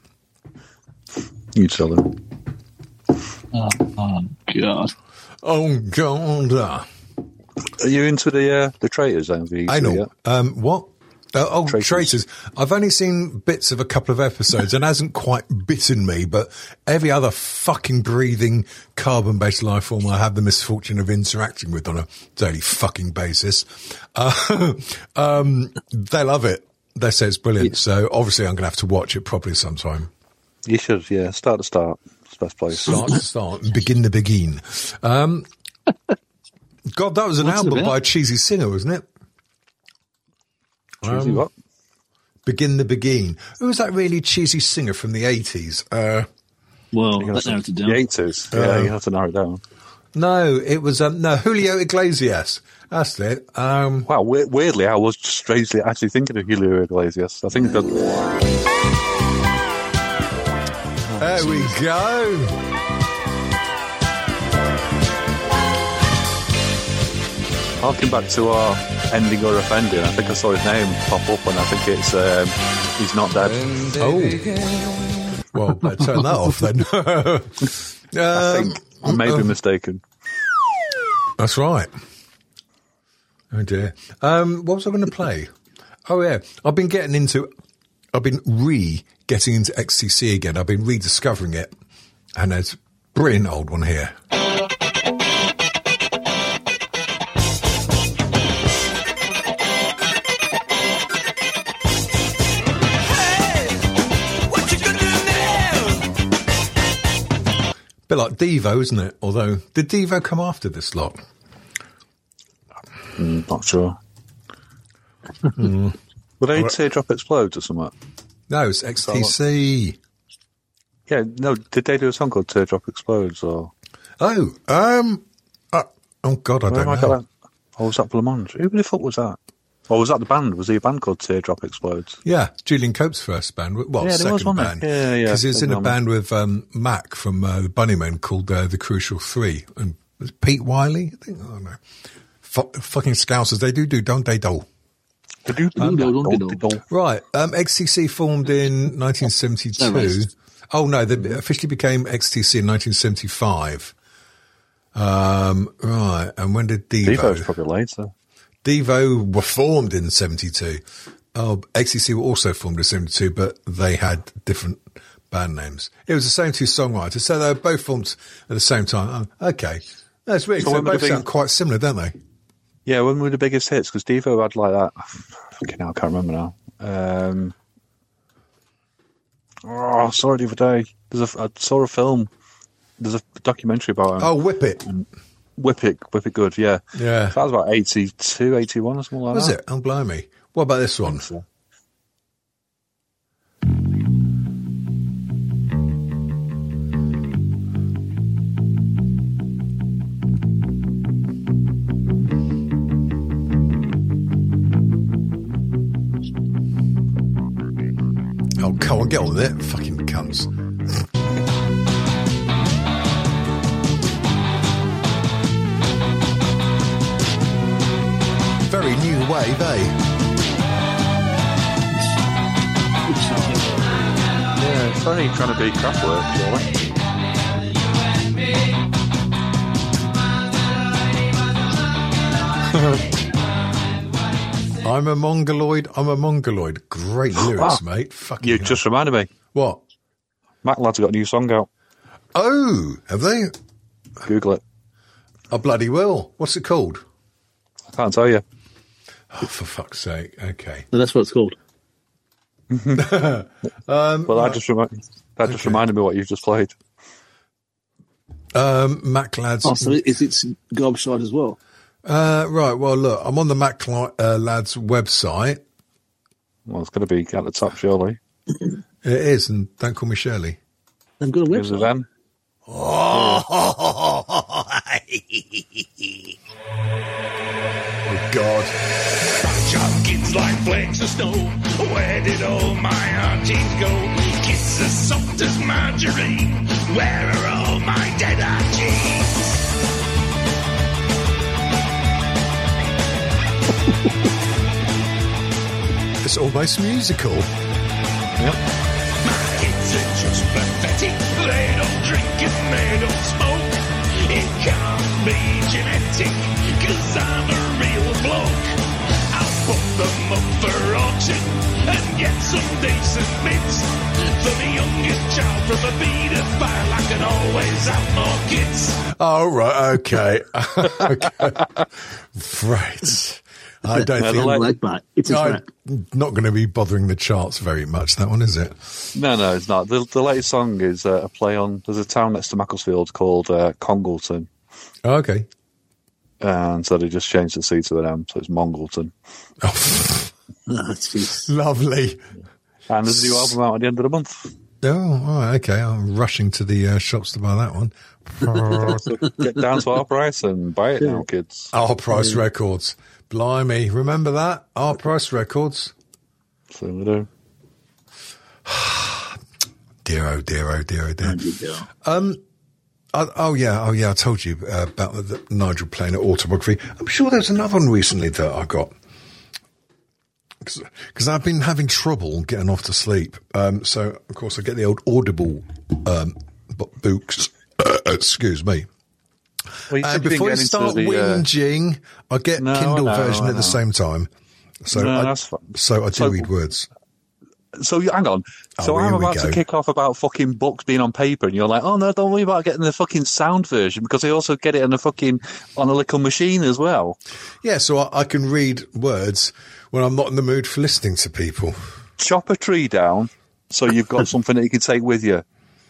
You tell them. Oh, oh God. Oh, God. Are you into the uh, the traitors? Then, have you I seen it know. yet? Um, what? Uh, oh, Traitors. traitors. I've only seen bits of a couple of episodes and hasn't quite bitten me, but every other fucking breathing carbon-based life form I have the misfortune of interacting with on a daily fucking basis, uh, um, they love it. They say it's brilliant. So obviously I'm going to have to watch it properly sometime. You should. Yeah, start to start. It's the best place. Start to start and begin to begin. Um, God, that was an What's it album about? by a cheesy singer, wasn't it? Cheesy Um, what? Begin the Begin. Who was that really cheesy singer from the eighties? Uh, Well, You that gotta- narrowed it The down. eighties. Uh, Yeah, you have to narrow it down. no, it was, um, no, Julio Iglesias. That's it. Um, Wow, we- weirdly, I was strangely actually thinking of Julio Iglesias. I think that there we go. harking back to our ending or offending, I think I saw his name pop up, and I think it's um, he's not dead. Oh. Well, better turn that off then. I um, think I may be mistaken. that's right. Oh dear. Um, what was I going to play? Oh yeah, I've been getting into, I've been re-getting into X T C again. I've been rediscovering it, and there's a brilliant old one here. Bit like Devo, isn't it? Although, did Devo come after this lot? Mm, not sure. Were they Teardrop Explodes or something? No, it's X T C. Yeah, no. Did they do a song called Teardrop Explodes or? Oh, um, uh, oh God, I Where don't have I got know. that? Or was that Blancmange? Who the fuck was that? Or was that the band? Was he a band called Teardrop Explodes? Yeah, Julian Cope's first band. Well, Yeah, there was, second wasn't band. there? Yeah, yeah, Because he was in a second band with um, Mac from uh, the Bunnymen called uh, The Crucial Three. And was it Pete Wiley? I think, I don't know. F- fucking Scousers, they do do, don't they, doll? Right, um, X T C formed in nineteen seventy-two. racist. Oh, no, they officially became X T C in nineteen seventy-five. Um, right, and when did Devo? Devo's probably later. Devo were formed in seventy-two. Oh, X C C were also formed in seventy-two, but they had different band names. It was the same two songwriters, so they were both formed at the same time. Oh, okay. That's weird. So So they when were both the big- sound quite similar, don't they? Yeah, when were the biggest hits? Because Devo had like that. Fucking hell, I can't remember now. Um, oh, I saw it the other day. There's a, I saw a film. There's a documentary about him. Oh, Whip It. Whip It, Whip It Good, yeah. Yeah. That was about eighty-two, eighty-one or something like Was that. it? Oh, blimey. What about this one? So. Oh, come on, get on with it. Fucking cunts. Very new wave, eh? Yeah, it's funny trying to be Kraftwerk, really. I'm a mongoloid, I'm a mongoloid. Great lyrics, Wow. mate. Fucking You hell. just reminded me. What? Mac Lads got a new song out. Oh, have they? Google it. I bloody will. What's it called? I can't tell you. Oh, for fuck's sake. Okay. No, that's what it's called. Um, Well, that just, remi- that just Okay. reminded me what you've just played. um, Mac Lads. Oh, so is it Gobshite as well? Uh, right. Well, look, I'm on the Mac Li- uh, Lads website. Well, it's going to be at the top, surely. It is, and don't call me Shirley. They've got a Gives it website. then. Oh, God. Kids like flakes of snow. Where did all my aunties go? Kids as soft as margarine. Where are all my dead aunties? It's almost musical. Yep. My kids are just pathetic. They don't drink and they don't smoke. It can't be genetic, cause I'm a real bloke. I'll put them up for auction and get some decent bits. For the youngest child from a paedophile, I can always have more kids. Oh, right. Okay. Okay. Right. I don't Yeah, think the Like, like that. It's a I'm trap. not going to be bothering the charts very much, that one, is it? No, no, it's not. The, the latest song is uh, a play on. There's a town next to Macclesfield called uh, Congleton, Oh, okay. and so they just changed the C to an M, so it's Mongleton. Oh, Oh, jeez. lovely. And there's a new album out at the end of the month. Oh, all right, okay. I'm rushing to the uh, shops to buy that one. So get down to our price and buy it now, kids. Our Price Records. Blimey. Remember that? Our Price Records. So we do. Dear, oh, dear, oh, dear, oh, dear. Oh, dear. Um, I, oh, yeah. Oh, yeah. I told you uh, about the, the Nigel playing at Autobiography. I'm sure there was another one recently that I got. Because I've been having trouble getting off to sleep. Um, so, of course, I get the old Audible um, b- books. Excuse me. Well, you said And you've been before you getting start into the, uh, whinging, I get No, Kindle I know, version I at the know. same time. So, No, I, that's fine. so I do So- read words. So you, hang on. So Oh, I'm here we about go. to kick off about fucking books being on paper, and you're like, "Oh no, don't worry about getting the fucking sound version because they also get it on a fucking on a little machine as well." Yeah, so I, I can read words when I'm not in the mood for listening to people. Chop a tree down so you've got something that you can take with you.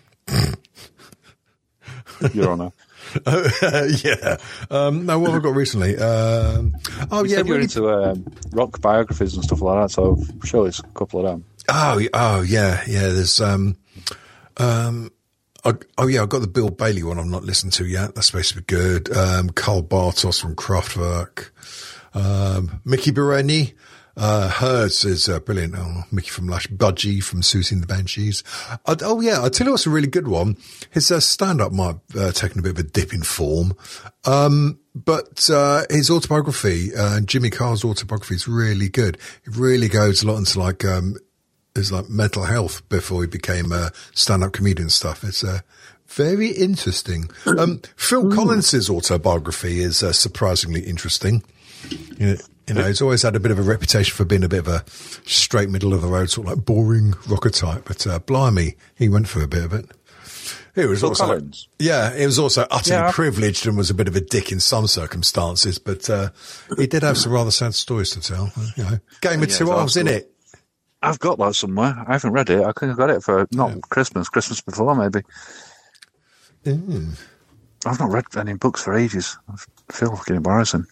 Your Honour. yeah. Um, no, what have I got recently? Um, oh, You yeah. said you're really- into um, rock biographies and stuff like that, so I'm sure there's a couple of them. Oh, y- oh, yeah, yeah. There's, um, um, I, oh yeah, I've got the Bill Bailey one. I'm not listening to yet. That's supposed to be good. Um, Carl Bartos from Kraftwerk, um, Mickey Bereni, uh, Hertz is uh, brilliant. Oh, Mickey from Lush, Budgie from Susie and the Banshees. I, oh yeah, I tell you what's a really good one. His uh, stand-up might uh, taken a bit of a dip in form, um, but uh, his autobiography, uh, Jimmy Carr's autobiography, is really good. It really goes a lot into like. Um, his like mental health before he became a stand-up comedian and stuff. It's uh, very interesting. Um, Phil Collins's autobiography is uh, surprisingly interesting. You know, you know, he's always had a bit of a reputation for being a bit of a straight middle of the road, sort of like boring rocker type. But uh, blimey, he went for a bit of it. He was Phil also, Collins? yeah, he was also utterly Yeah. privileged and was a bit of a dick in some circumstances. But uh, he did have some rather sad stories to tell. uh, You know, Game of Yeah, Two it's Halves, awesome. innit? I've got that somewhere. I haven't read it. I think I got it for not Yeah. Christmas, Christmas before maybe. Mm. I've not read any books for ages. I feel fucking embarrassing.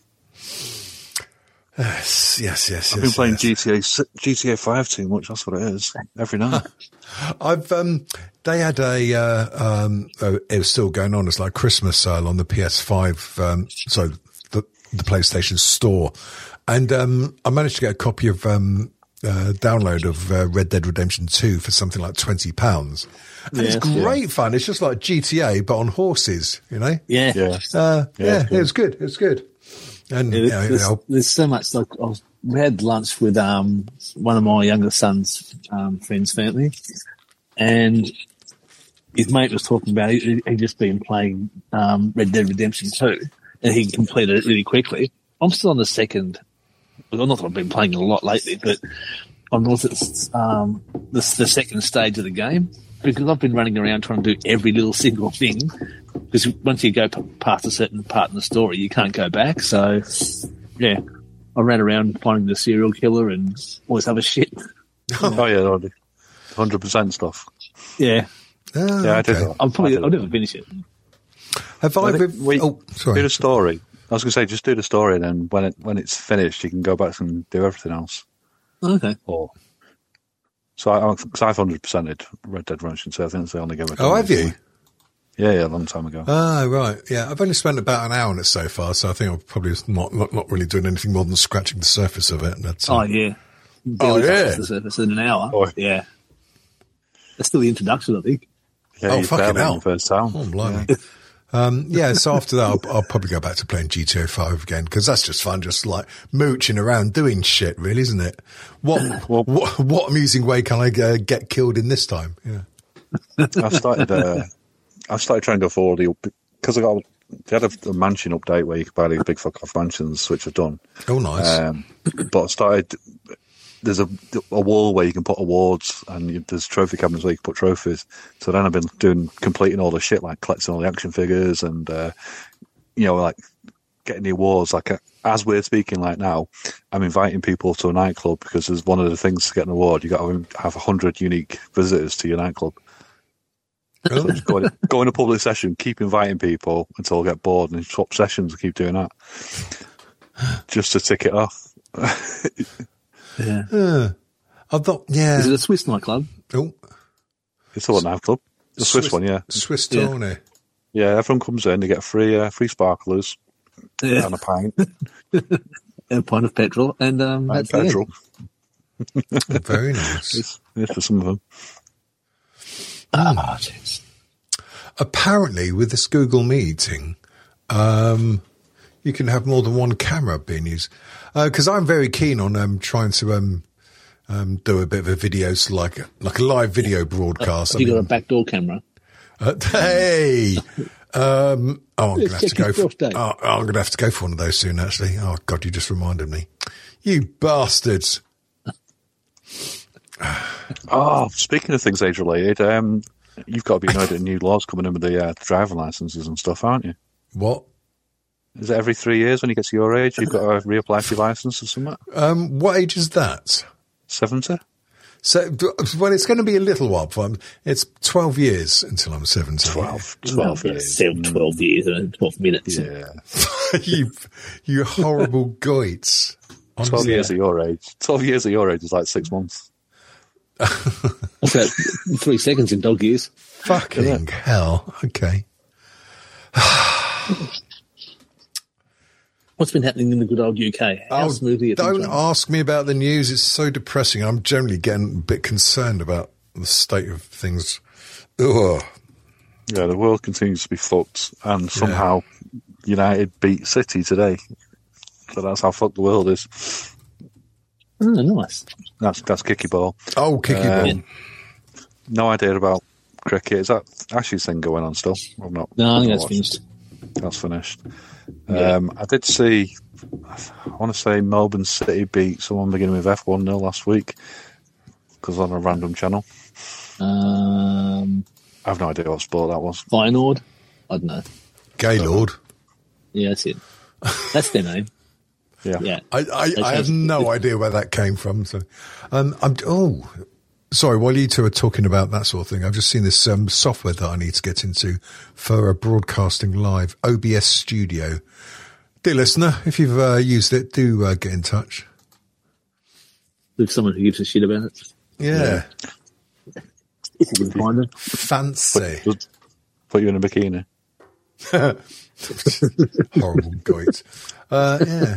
Yes, yes, yes. I've yes, been playing yes. G T A si- G T A five too much. That's what it is. Every night. I've um, they had a uh, um, uh, it was still going on. It's like Christmas sale on the P S five, um, so the the PlayStation Store, and um, I managed to get a copy of um, uh, download of uh, Red Dead Redemption two for something like twenty pounds. And Yes, it's great fun. It's just like G T A but on horses, you know. Yeah. Yeah. Uh, Yeah, yeah, it's it was good. It was good. And Yeah, you know, you there's, know, there's so much. Like I was, we had lunch with um, one of my younger son's um, friends' family, and his mate was talking about he he'd just been playing um, Red Dead Redemption two, and he completed it really quickly. I'm still on the second. Well, not that I've been playing a lot lately, but I'm also um, the, the second stage of the game because I've been running around trying to do every little single thing. Because once you go p- past a certain part in the story, you can't go back. So, yeah, I ran around finding the serial killer and all this other shit. Oh yeah, no, the hundred percent stuff. Yeah, ah, Yeah, I did. okay. that. I'm probably I did I'll that. never finish it. Have I? I think ever- we- oh, Do sorry. the story. I was going to say, just do the story, and then when it when it's finished, you can go back and do everything else. Okay. Or so I, cause I've hundred percented Red Dead Redemption, so I think it's the only game I've done. Oh, have you? Yeah, yeah, a long time ago. Ah, right. Yeah, I've only spent about an hour on it so far, so I think I'm probably not not, not really doing anything more than scratching the surface of it. That's, uh, Oh yeah. Oh, Barely yeah. touched the surface in an hour. Oh. Yeah. That's still the introduction, I think. Yeah, oh, you fucking barely in hell. the first time. Oh, blimey. Um, yeah, so after that, I'll, I'll probably go back to playing G T A five again, because that's just fun, just like mooching around doing shit, really, isn't it? What what, what amusing way can I uh, get killed in this time? Yeah. I've started. Uh, I've started trying to go for all the because I got. They had a, a mansion update where you could buy these big fuck off mansions, which I've done. Oh, nice. Um, but I started. There's a, a wall where you can put awards, and you, there's trophy cabinets where you can put trophies. So then I've been doing completing all the shit, like collecting all the action figures, and uh, you know, like getting the awards. Like uh, as we're speaking, like now, I'm inviting people to a nightclub because there's one of the things to get an award. You got to have a hundred unique visitors to your nightclub. Oh. Just go, in, go in a public session, keep inviting people until I get bored, and swap sessions and keep doing that just to tick it off. Yeah. Uh, I thought, yeah. Is it a Swiss nightclub? Oh, It's a nightclub, the Swiss, Swiss- one, yeah. Swiss Yeah. Tony. Yeah, everyone comes in, they get free uh, free sparklers Yeah. and a pint And a pint of petrol, and um, and that's the end. petrol. Very nice. It's, it's for some of them. Ah, jeez. Apparently, with this Google meeting, um, you can have more than one camera being used. Because I'm very keen on um, trying to um, um, do a bit of a video, so like like a live video broadcast. Have I you got a mean, backdoor camera? uh, hey, um, oh, I'm going to have to Check go your for. prostate. Oh, I'm going to have to go for one of those soon. Actually, oh God, you just reminded me. You bastards! Oh, speaking of things age related, um, you've got to be annoyed that new laws coming in with the uh, driving licenses and stuff, aren't you? What? Is it every three years when you get to your age, you've got to reapply for your license or something? Um, what age is that? seventy? So, well, it's going to be a little while. For I'm, it's twelve years until I'm seventy. twelve. twelve, years. seven, twelve years and twelve minutes. Yeah. you, you horrible goits. twelve Honestly. years at your age. twelve years at your age is like six months. That's about three seconds in dog years. Fucking hell. Okay. What's been happening in the good old U K? How Oh, smoothly are things don't running? ask me about the news. It's so depressing. I'm generally getting a bit concerned about the state of things. Ugh. Yeah, the world continues to be fucked, and somehow United beat City today. So that's how fucked the world is. Oh, nice. That's that's kicky ball. Oh, kicky Um, ball. No idea about cricket. Is that Ashley's thing going on still? I've not. No, I think I've that's not finished. That's finished. Yeah. Um, I did see. I want to say Melbourne City beat someone beginning with F one nil last week because on a random channel. Um, I have no idea what sport that was. Feyenoord? I don't know. Gaylord. Yeah, that's it. That's their name. Yeah. Yeah. I, I, I have no idea where that came from. So, um, I'm, oh, sorry. While you two are talking about that sort of thing, I've just seen this um, software that I need to get into for uh, broadcasting live, O B S Studio. Dear listener, if you've uh, used it, do uh, get in touch. With someone who gives a shit about it. Yeah. If you can find it. Fancy. Put, put you in a bikini. Horrible goit. Uh, yeah.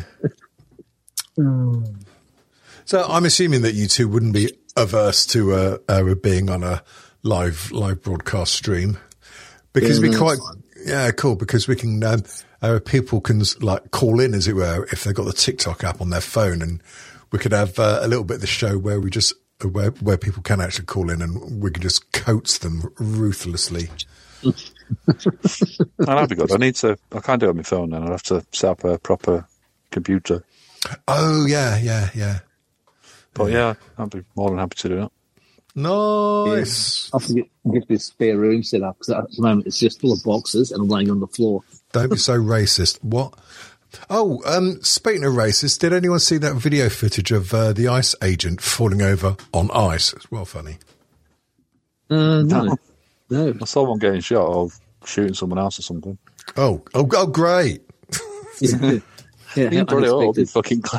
So I'm assuming that you two wouldn't be averse to uh, uh, being on a live live broadcast stream because Yeah, we no, quite that's fine. yeah cool because we can um, uh, people can like call in as it were if they've got the TikTok app on their phone and we could have uh, a little bit of the show where we just where where people can actually call in and we can just coach them ruthlessly. Oh, that'd be good. I need to. I can't do it on my phone, then I'd have to set up a proper computer. Oh yeah, yeah, yeah. But yeah, I'd be more than happy to do that. Nice. I have to get, get this spare room set up because at the moment it's just full of boxes and I'm laying on the floor. Don't be so racist. What? Oh, um, speaking of racist, did anyone see that video footage of uh, the ICE agent falling over on ice? It's well funny. Uh, no. No. I saw one getting shot or shooting someone else or something. Oh, oh, oh great. Yeah, yeah You how brought it up, you unexpected. fucking cl-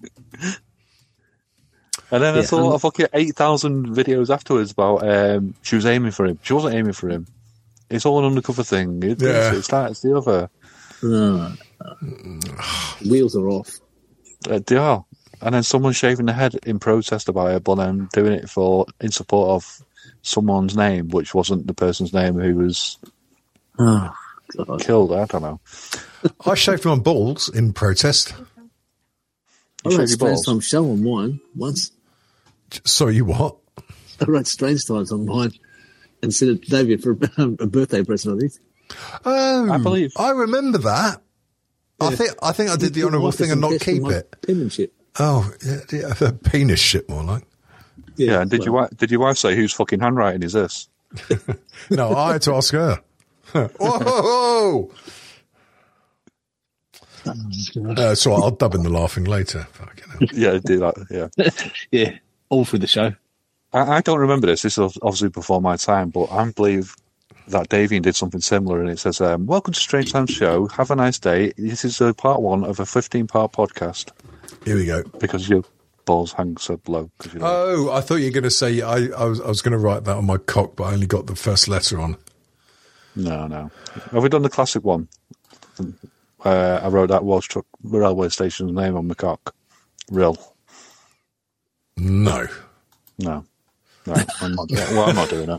And then I Yeah, saw um, a fucking eight thousand videos afterwards about um, she was aiming for him. She wasn't aiming for him. It's all an undercover thing. It, Yeah. it's, it's that, it's the other. Uh, wheels are off. Uh, they are. And then someone shaving their head in protest about it, but then doing it for in support of someone's name, which wasn't the person's name who was Oh, God. killed. I don't know. I shaved my balls in protest. I You wrote shave your Strange balls? Times show on mine once. Sorry, you what? I wrote Strange Times on mine and sent it to David for a, a birthday present, I think. Oh, I believe. I remember that. I Yeah. think I think I did the Your honourable wife thing is and not invested in keep my it. Penmanship. Oh, yeah, yeah, penis shit more like. Yeah, and did, well, your wife, did your wife say, whose fucking handwriting is this? No, I had to ask her. Whoa! Uh, so I'll dub in the laughing later. Fucking hell. Yeah, do that, yeah. Yeah, all through the show. I, I don't remember this. This is obviously before my time, but I believe that Davian did something similar, and it says, um, welcome to Strange Times Show. Have a nice day. This is uh, part one of a fifteen-part podcast. Here we go. Because your balls hang so low. 'cause you know. Oh, I thought you were going to say I, I was I was going to write that on my cock, but I only got the first letter on. No, no. Have we done the classic one? Uh, I wrote that Welsh truck railway station's name on my cock. Real. No. No. No, I'm not, well, I'm not doing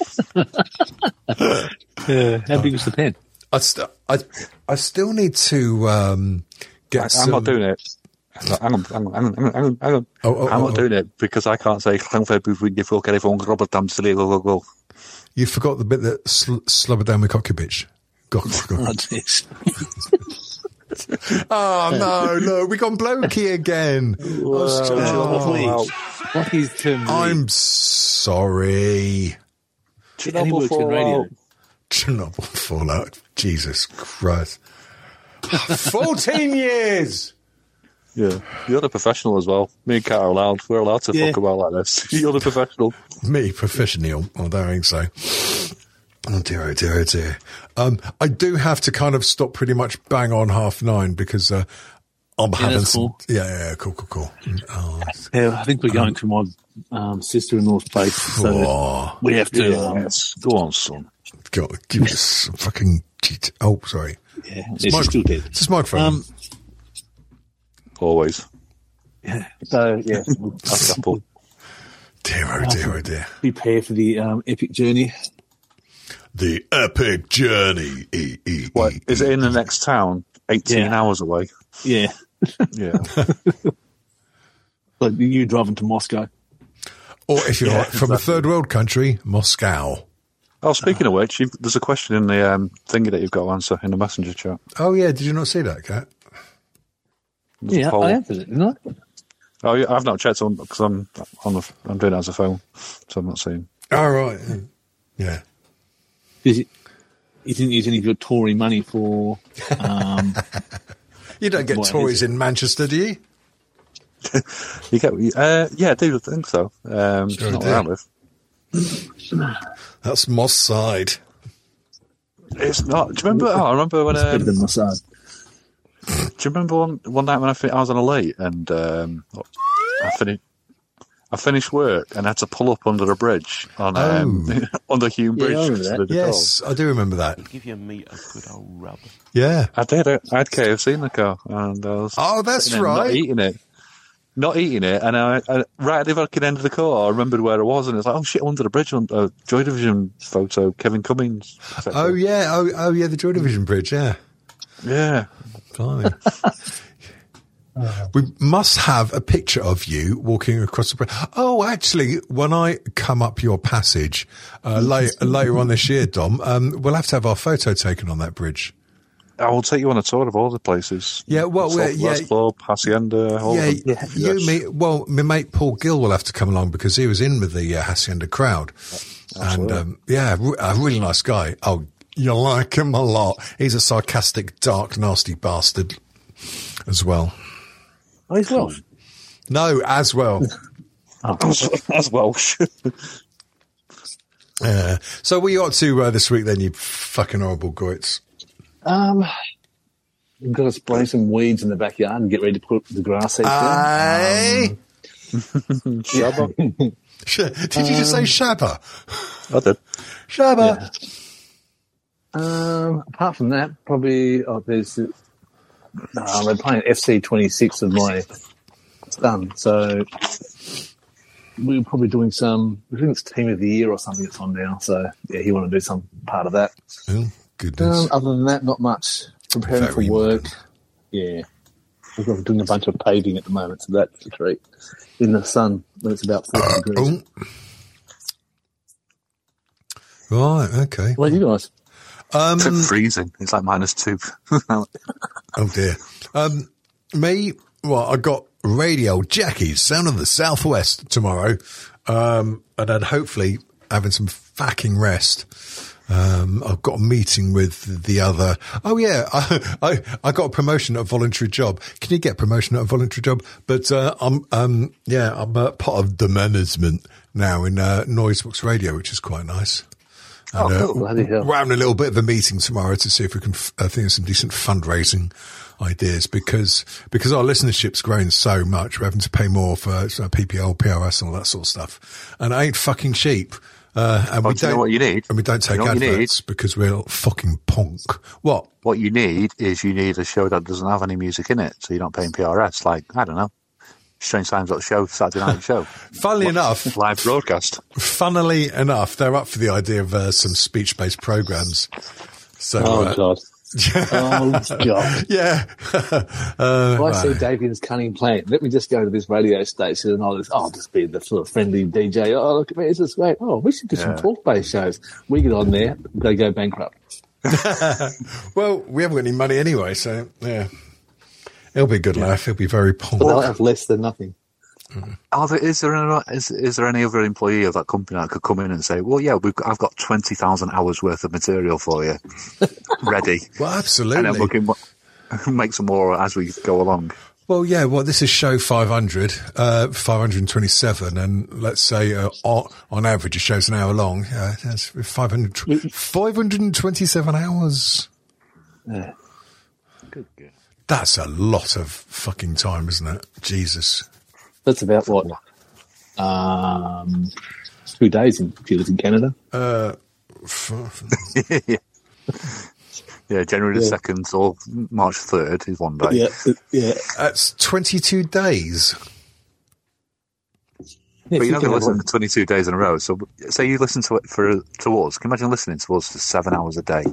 that. Yeah. How big was the pen? I, st- I, I still need to um, get I, some... I'm not doing it. Hang on, hang on, hang on, hang on, hang on. Hang on. Oh, oh, I'm oh, not oh. doing it because I can't say You forgot the bit that sl- slobber down with cocky bitch. Go, go, go. Oh, jeez. Oh, no, look, we gone blokey again. Whoa. Oh, What is term? I'm sorry. And he works in radio. Chernobyl Fallout. Jesus Christ. fourteen years! Yeah, you're the professional as well. Me and Kat are allowed. We're allowed to Yeah. fuck about like this. You're the professional. Me, professional. Oh, I don't think so. Oh dear, oh dear, oh dear. Um, I do have to kind of stop pretty much bang on half nine because uh, I'm Yeah, having that's some. cool. Yeah, yeah, cool, cool, cool. Oh, Yeah, I think we're going to my um, sister-in-law's place, so oh, we have to. Um, Yes. Go on, son. God, give us some fucking. cheat. Oh, sorry. yeah, It's, yeah, mic- she's still dead. it's a microphone. Um, Always. yeah, so yeah, That's Apple. dear, oh dear, oh dear. prepare for the um, epic journey. The epic journey. E, e, What, e, is it in the next town? eighteen Yeah. hours away. Yeah, Yeah. Like you driving to Moscow. Or if you're Yeah, from a exactly. third world country, Moscow. Oh, speaking of which, you've, there's a question in the um, thingy that you've got to answer in the messenger chat. Oh, yeah. Did you not see that, Kat? There's a Yeah, poll. I answered it, didn't I? Oh, yeah, I've not checked on because I'm on the I'm doing it as a phone, so I'm not seeing. Oh, right. Yeah. Is it, you didn't use any of your Tory money for... Um, You don't get What Tories is it? in Manchester, do you? You get, uh, yeah, I do think so. Um, Sure not do. where I live. That's Moss side. It's not. Do you remember? Oh, I remember when. it's better Um, than my son. do you remember one one night when I, fin- I was on a late and um, I finished. I finished work and had to pull up under a bridge on um, under Hume Yeah, I Bridge. remember to that. the Yes, I do remember that. Give your meat a good old rub. Yeah. I did. I, I had K F C in the car and I was Oh, that's sitting there right. not eating it. Not eating it, and I, I right at the fucking end of the car, I remembered where I was, and it's like, oh shit, under the bridge, on uh, Joy Division photo, Kevin Cummings. et cetera. Oh, yeah. Oh, oh, yeah, the Joy Division Bridge, yeah. yeah. Blimey. We must have a picture of you walking across the bridge. Oh, actually, when I come up your passage uh, later, later on this year, Dom, um, we'll have to have our photo taken on that bridge. I will take you on a tour of all the places. Yeah, well, we're- Southwest yeah. Club, Hacienda, all Yeah, of them. you, Yes. me. Well, my mate Paul Gill will have to come along because he was in with the uh, Hacienda crowd, and Absolutely. um, yeah, re- a really nice guy. Oh, you like him a lot. He's a sarcastic, dark, nasty bastard as well. Oh, he's Welsh. No, as well. That's Welsh. Uh, so what you got to uh, this week then, you fucking horrible goits? Um, we've got to spray some weeds in the backyard and get ready to put the grass seeds Aye. Um, Shabba. Sh- Did you just say Shabba? I did. Shabba. Um, apart from that, probably oh, there's. Uh, we're playing F C twenty-six with my son, so we're probably doing some. I think it's Team of the Year or something that's on now. So yeah, he want to do some part of that. Oh, goodness. Um, other than that, not much. Preparing Very for work. Yeah, we're doing a bunch of paving at the moment, so that's a treat. In the sun when it's about forty degrees. Oh. Right, okay. What are you guys? Um, It's freezing. It's like minus two. Oh dear. Um, me, well, I got Radio Jackie's Sound of the Southwest tomorrow, um, and then hopefully having some fucking rest. Um, I've got a meeting with the other. Oh yeah, I, I I got a promotion at a voluntary job. Can you get promotion at a voluntary job? But uh, I'm um yeah I'm uh, part of the management now in uh, Noisebox Radio, which is quite nice. And, Oh, cool. Bloody hell. we're having a little bit of a meeting tomorrow to see if we can f- uh, think of some decent fundraising ideas because because our listenership's grown so much. We're having to pay more for uh, P P L, P R S, and all that sort of stuff, and it ain't fucking cheap. Uh, and Oh, we do you know don't what you need? and we don't take You know what you adverts because we're fucking punk. What? What you need is you need a show that doesn't have any music in it, so you're not paying P R S. Like, I don't know, Strange Times Show, Saturday Night Show. Funnily enough, live broadcast. Funnily enough, they're up for the idea of uh, some speech-based programs. So, Oh uh, god. Oh god. yeah. uh, If I see right. Davian's cunning plan, let me just go to this radio station and I'll just, I'll just be the sort of friendly D J. Oh, look at me, this is great. Oh, we should do some Yeah. talk-based shows. We get on there, they go bankrupt. Well, we haven't got any money anyway, so yeah. It'll be a good laugh. It'll be very punk. But they'll have less than nothing. Are there, is there any, is, is there any other employee of that company that could come in and say, "Well, yeah, we've got, I've got twenty thousand hours worth of material for you, ready," Well, and absolutely. then we can mo- make some more as we go along? Well, yeah, well, this is show five hundred, uh, five hundred twenty-seven, and let's say uh, on, on average a show's an hour long. Uh, that's five hundred, five hundred twenty-seven hours. Yeah. Good, good. That's a lot of fucking time, isn't it? Jesus. That's about what? Um, two days in, if you live in Canada. Uh, f- f- yeah. yeah, January the Yeah. second or March third is one day. Yeah, yeah. that's twenty-two days. Yeah, But if you're not can going to have listen one- for twenty-two days in a row. So, say you listen to it for to us. Can you imagine listening to us for seven hours a day?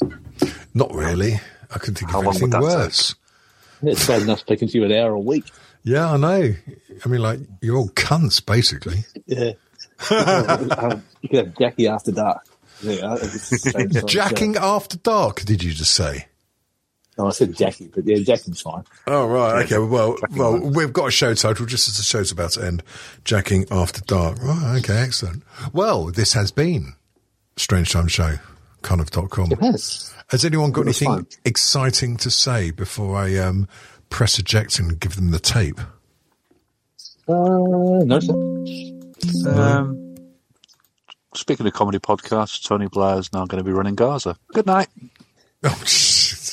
Not really. I couldn't think How of long would anything that worse. Yeah, it's bad enough speaking to you an hour a week. Yeah, I know. I mean, like, you're all cunts, basically. Yeah. um, you could have Jackie After Dark. Yeah, Jacking After Dark, did you just say? No, I said Jackie, but yeah, Jacking's fine. Oh, right. Okay. Well, well, we've got a show title just as the show's about to end. Jacking After Dark. Right. Okay. Excellent. Well, this has been Strange Time Show, Conniff dot com. It has. Has anyone got It was anything fun. exciting to say before I um, press eject and give them the tape? Uh, no, sir. Um, speaking of comedy podcasts, Tony Blair's now going to be running Gaza. Good night. Oh, shit.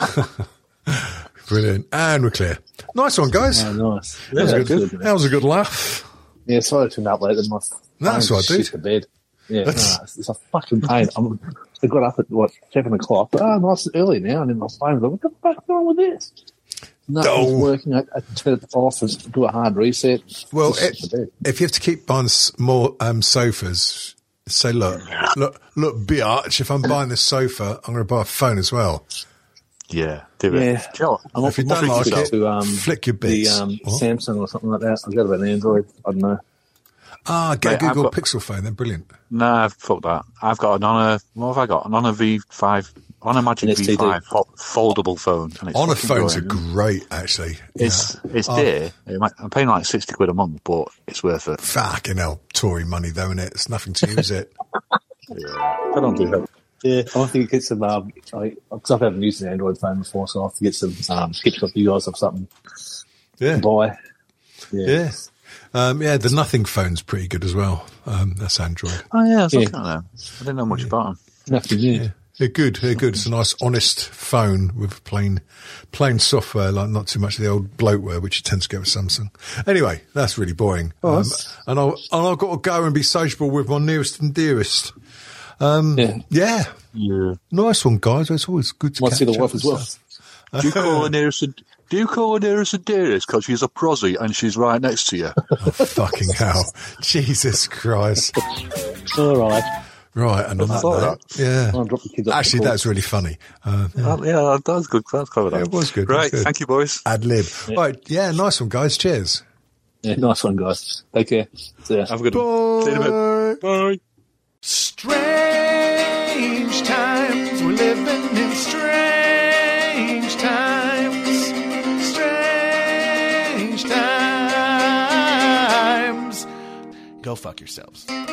Brilliant. And we're clear. Nice one, guys. Oh, nice. That was, Yeah, a good, good. that was a good laugh. Yeah, sorry to turn up late. My That's phone what I do. shit to bed. Yeah, no, it's, it's a fucking pain. I'm, I got up at, what, seven o'clock. Oh, nice and early now. And then my phone's like, what the fuck's wrong with this? Nothing's Oh. working. I, I turn it off and do a hard reset. Well, Just it, shit to bed. if you have to keep buying s- more um, sofas, say, look, look, look, biatch, if I'm buying this sofa, I'm going to buy a phone as well. Yeah, do it. Yeah. Sure. I'm If you don't I'm like thinking it, to, um, flick your the bits. um, What? Samsung or something like that. I've got about an Android. I don't know. Ah, get a Mate, I've Google got- Pixel phone. They're brilliant. Nah, fuck that. I've got an Honor. What have I got? An Honor V five, Honor Magic An S T D. V five fo- foldable phone. And it's Honor fucking phones are brilliant. great, actually. It's Yeah. it's Oh, dear. It might, I'm paying like sixty quid a month, but it's worth it. Fucking hell, Tory money, though, innit? It's nothing to use it. I don't do that. Yeah, I want to get some, um, I, cause I haven't used an Android phone before, so I have to get some um, tips off you guys of something Yeah. to buy. Yeah. Yeah. Um, yeah, the Nothing phone's pretty good as well. Um, that's Android. Oh yeah, I was Yeah. looking at them. I didn't know much about them. Nothing new. Yeah. They're good. They're good. It's a nice, honest phone with plain, plain software, like not too much of the old bloatware, which you tend to get with Samsung. Anyway, that's really boring. Oh, um, that's- and, I'll, and I've got to go and be sociable with my nearest and dearest. Um, Yeah. yeah. Yeah. Nice one, guys. It's always good to Might see catch the up wife and as well. stuff. Do you call her nearest? and- Do you call her nearest and dearest because she's a prosy and she's right next to you? Oh, fucking hell. Jesus Christ. All right. Right, and on that thought note, yeah. I'll drop the kids off Actually, the that's really funny. Uh, yeah. Oh, yeah, that was good. That's clever. Yeah, it was good. It was Right, good. thank you, boys. Ad lib. Right, yeah, nice one, guys. Cheers. Yeah, nice one, guys. Take care. See ya. Have a good one. See you in a bit. Bye. Strange times, we're living in strange times. Strange times. Go fuck yourselves.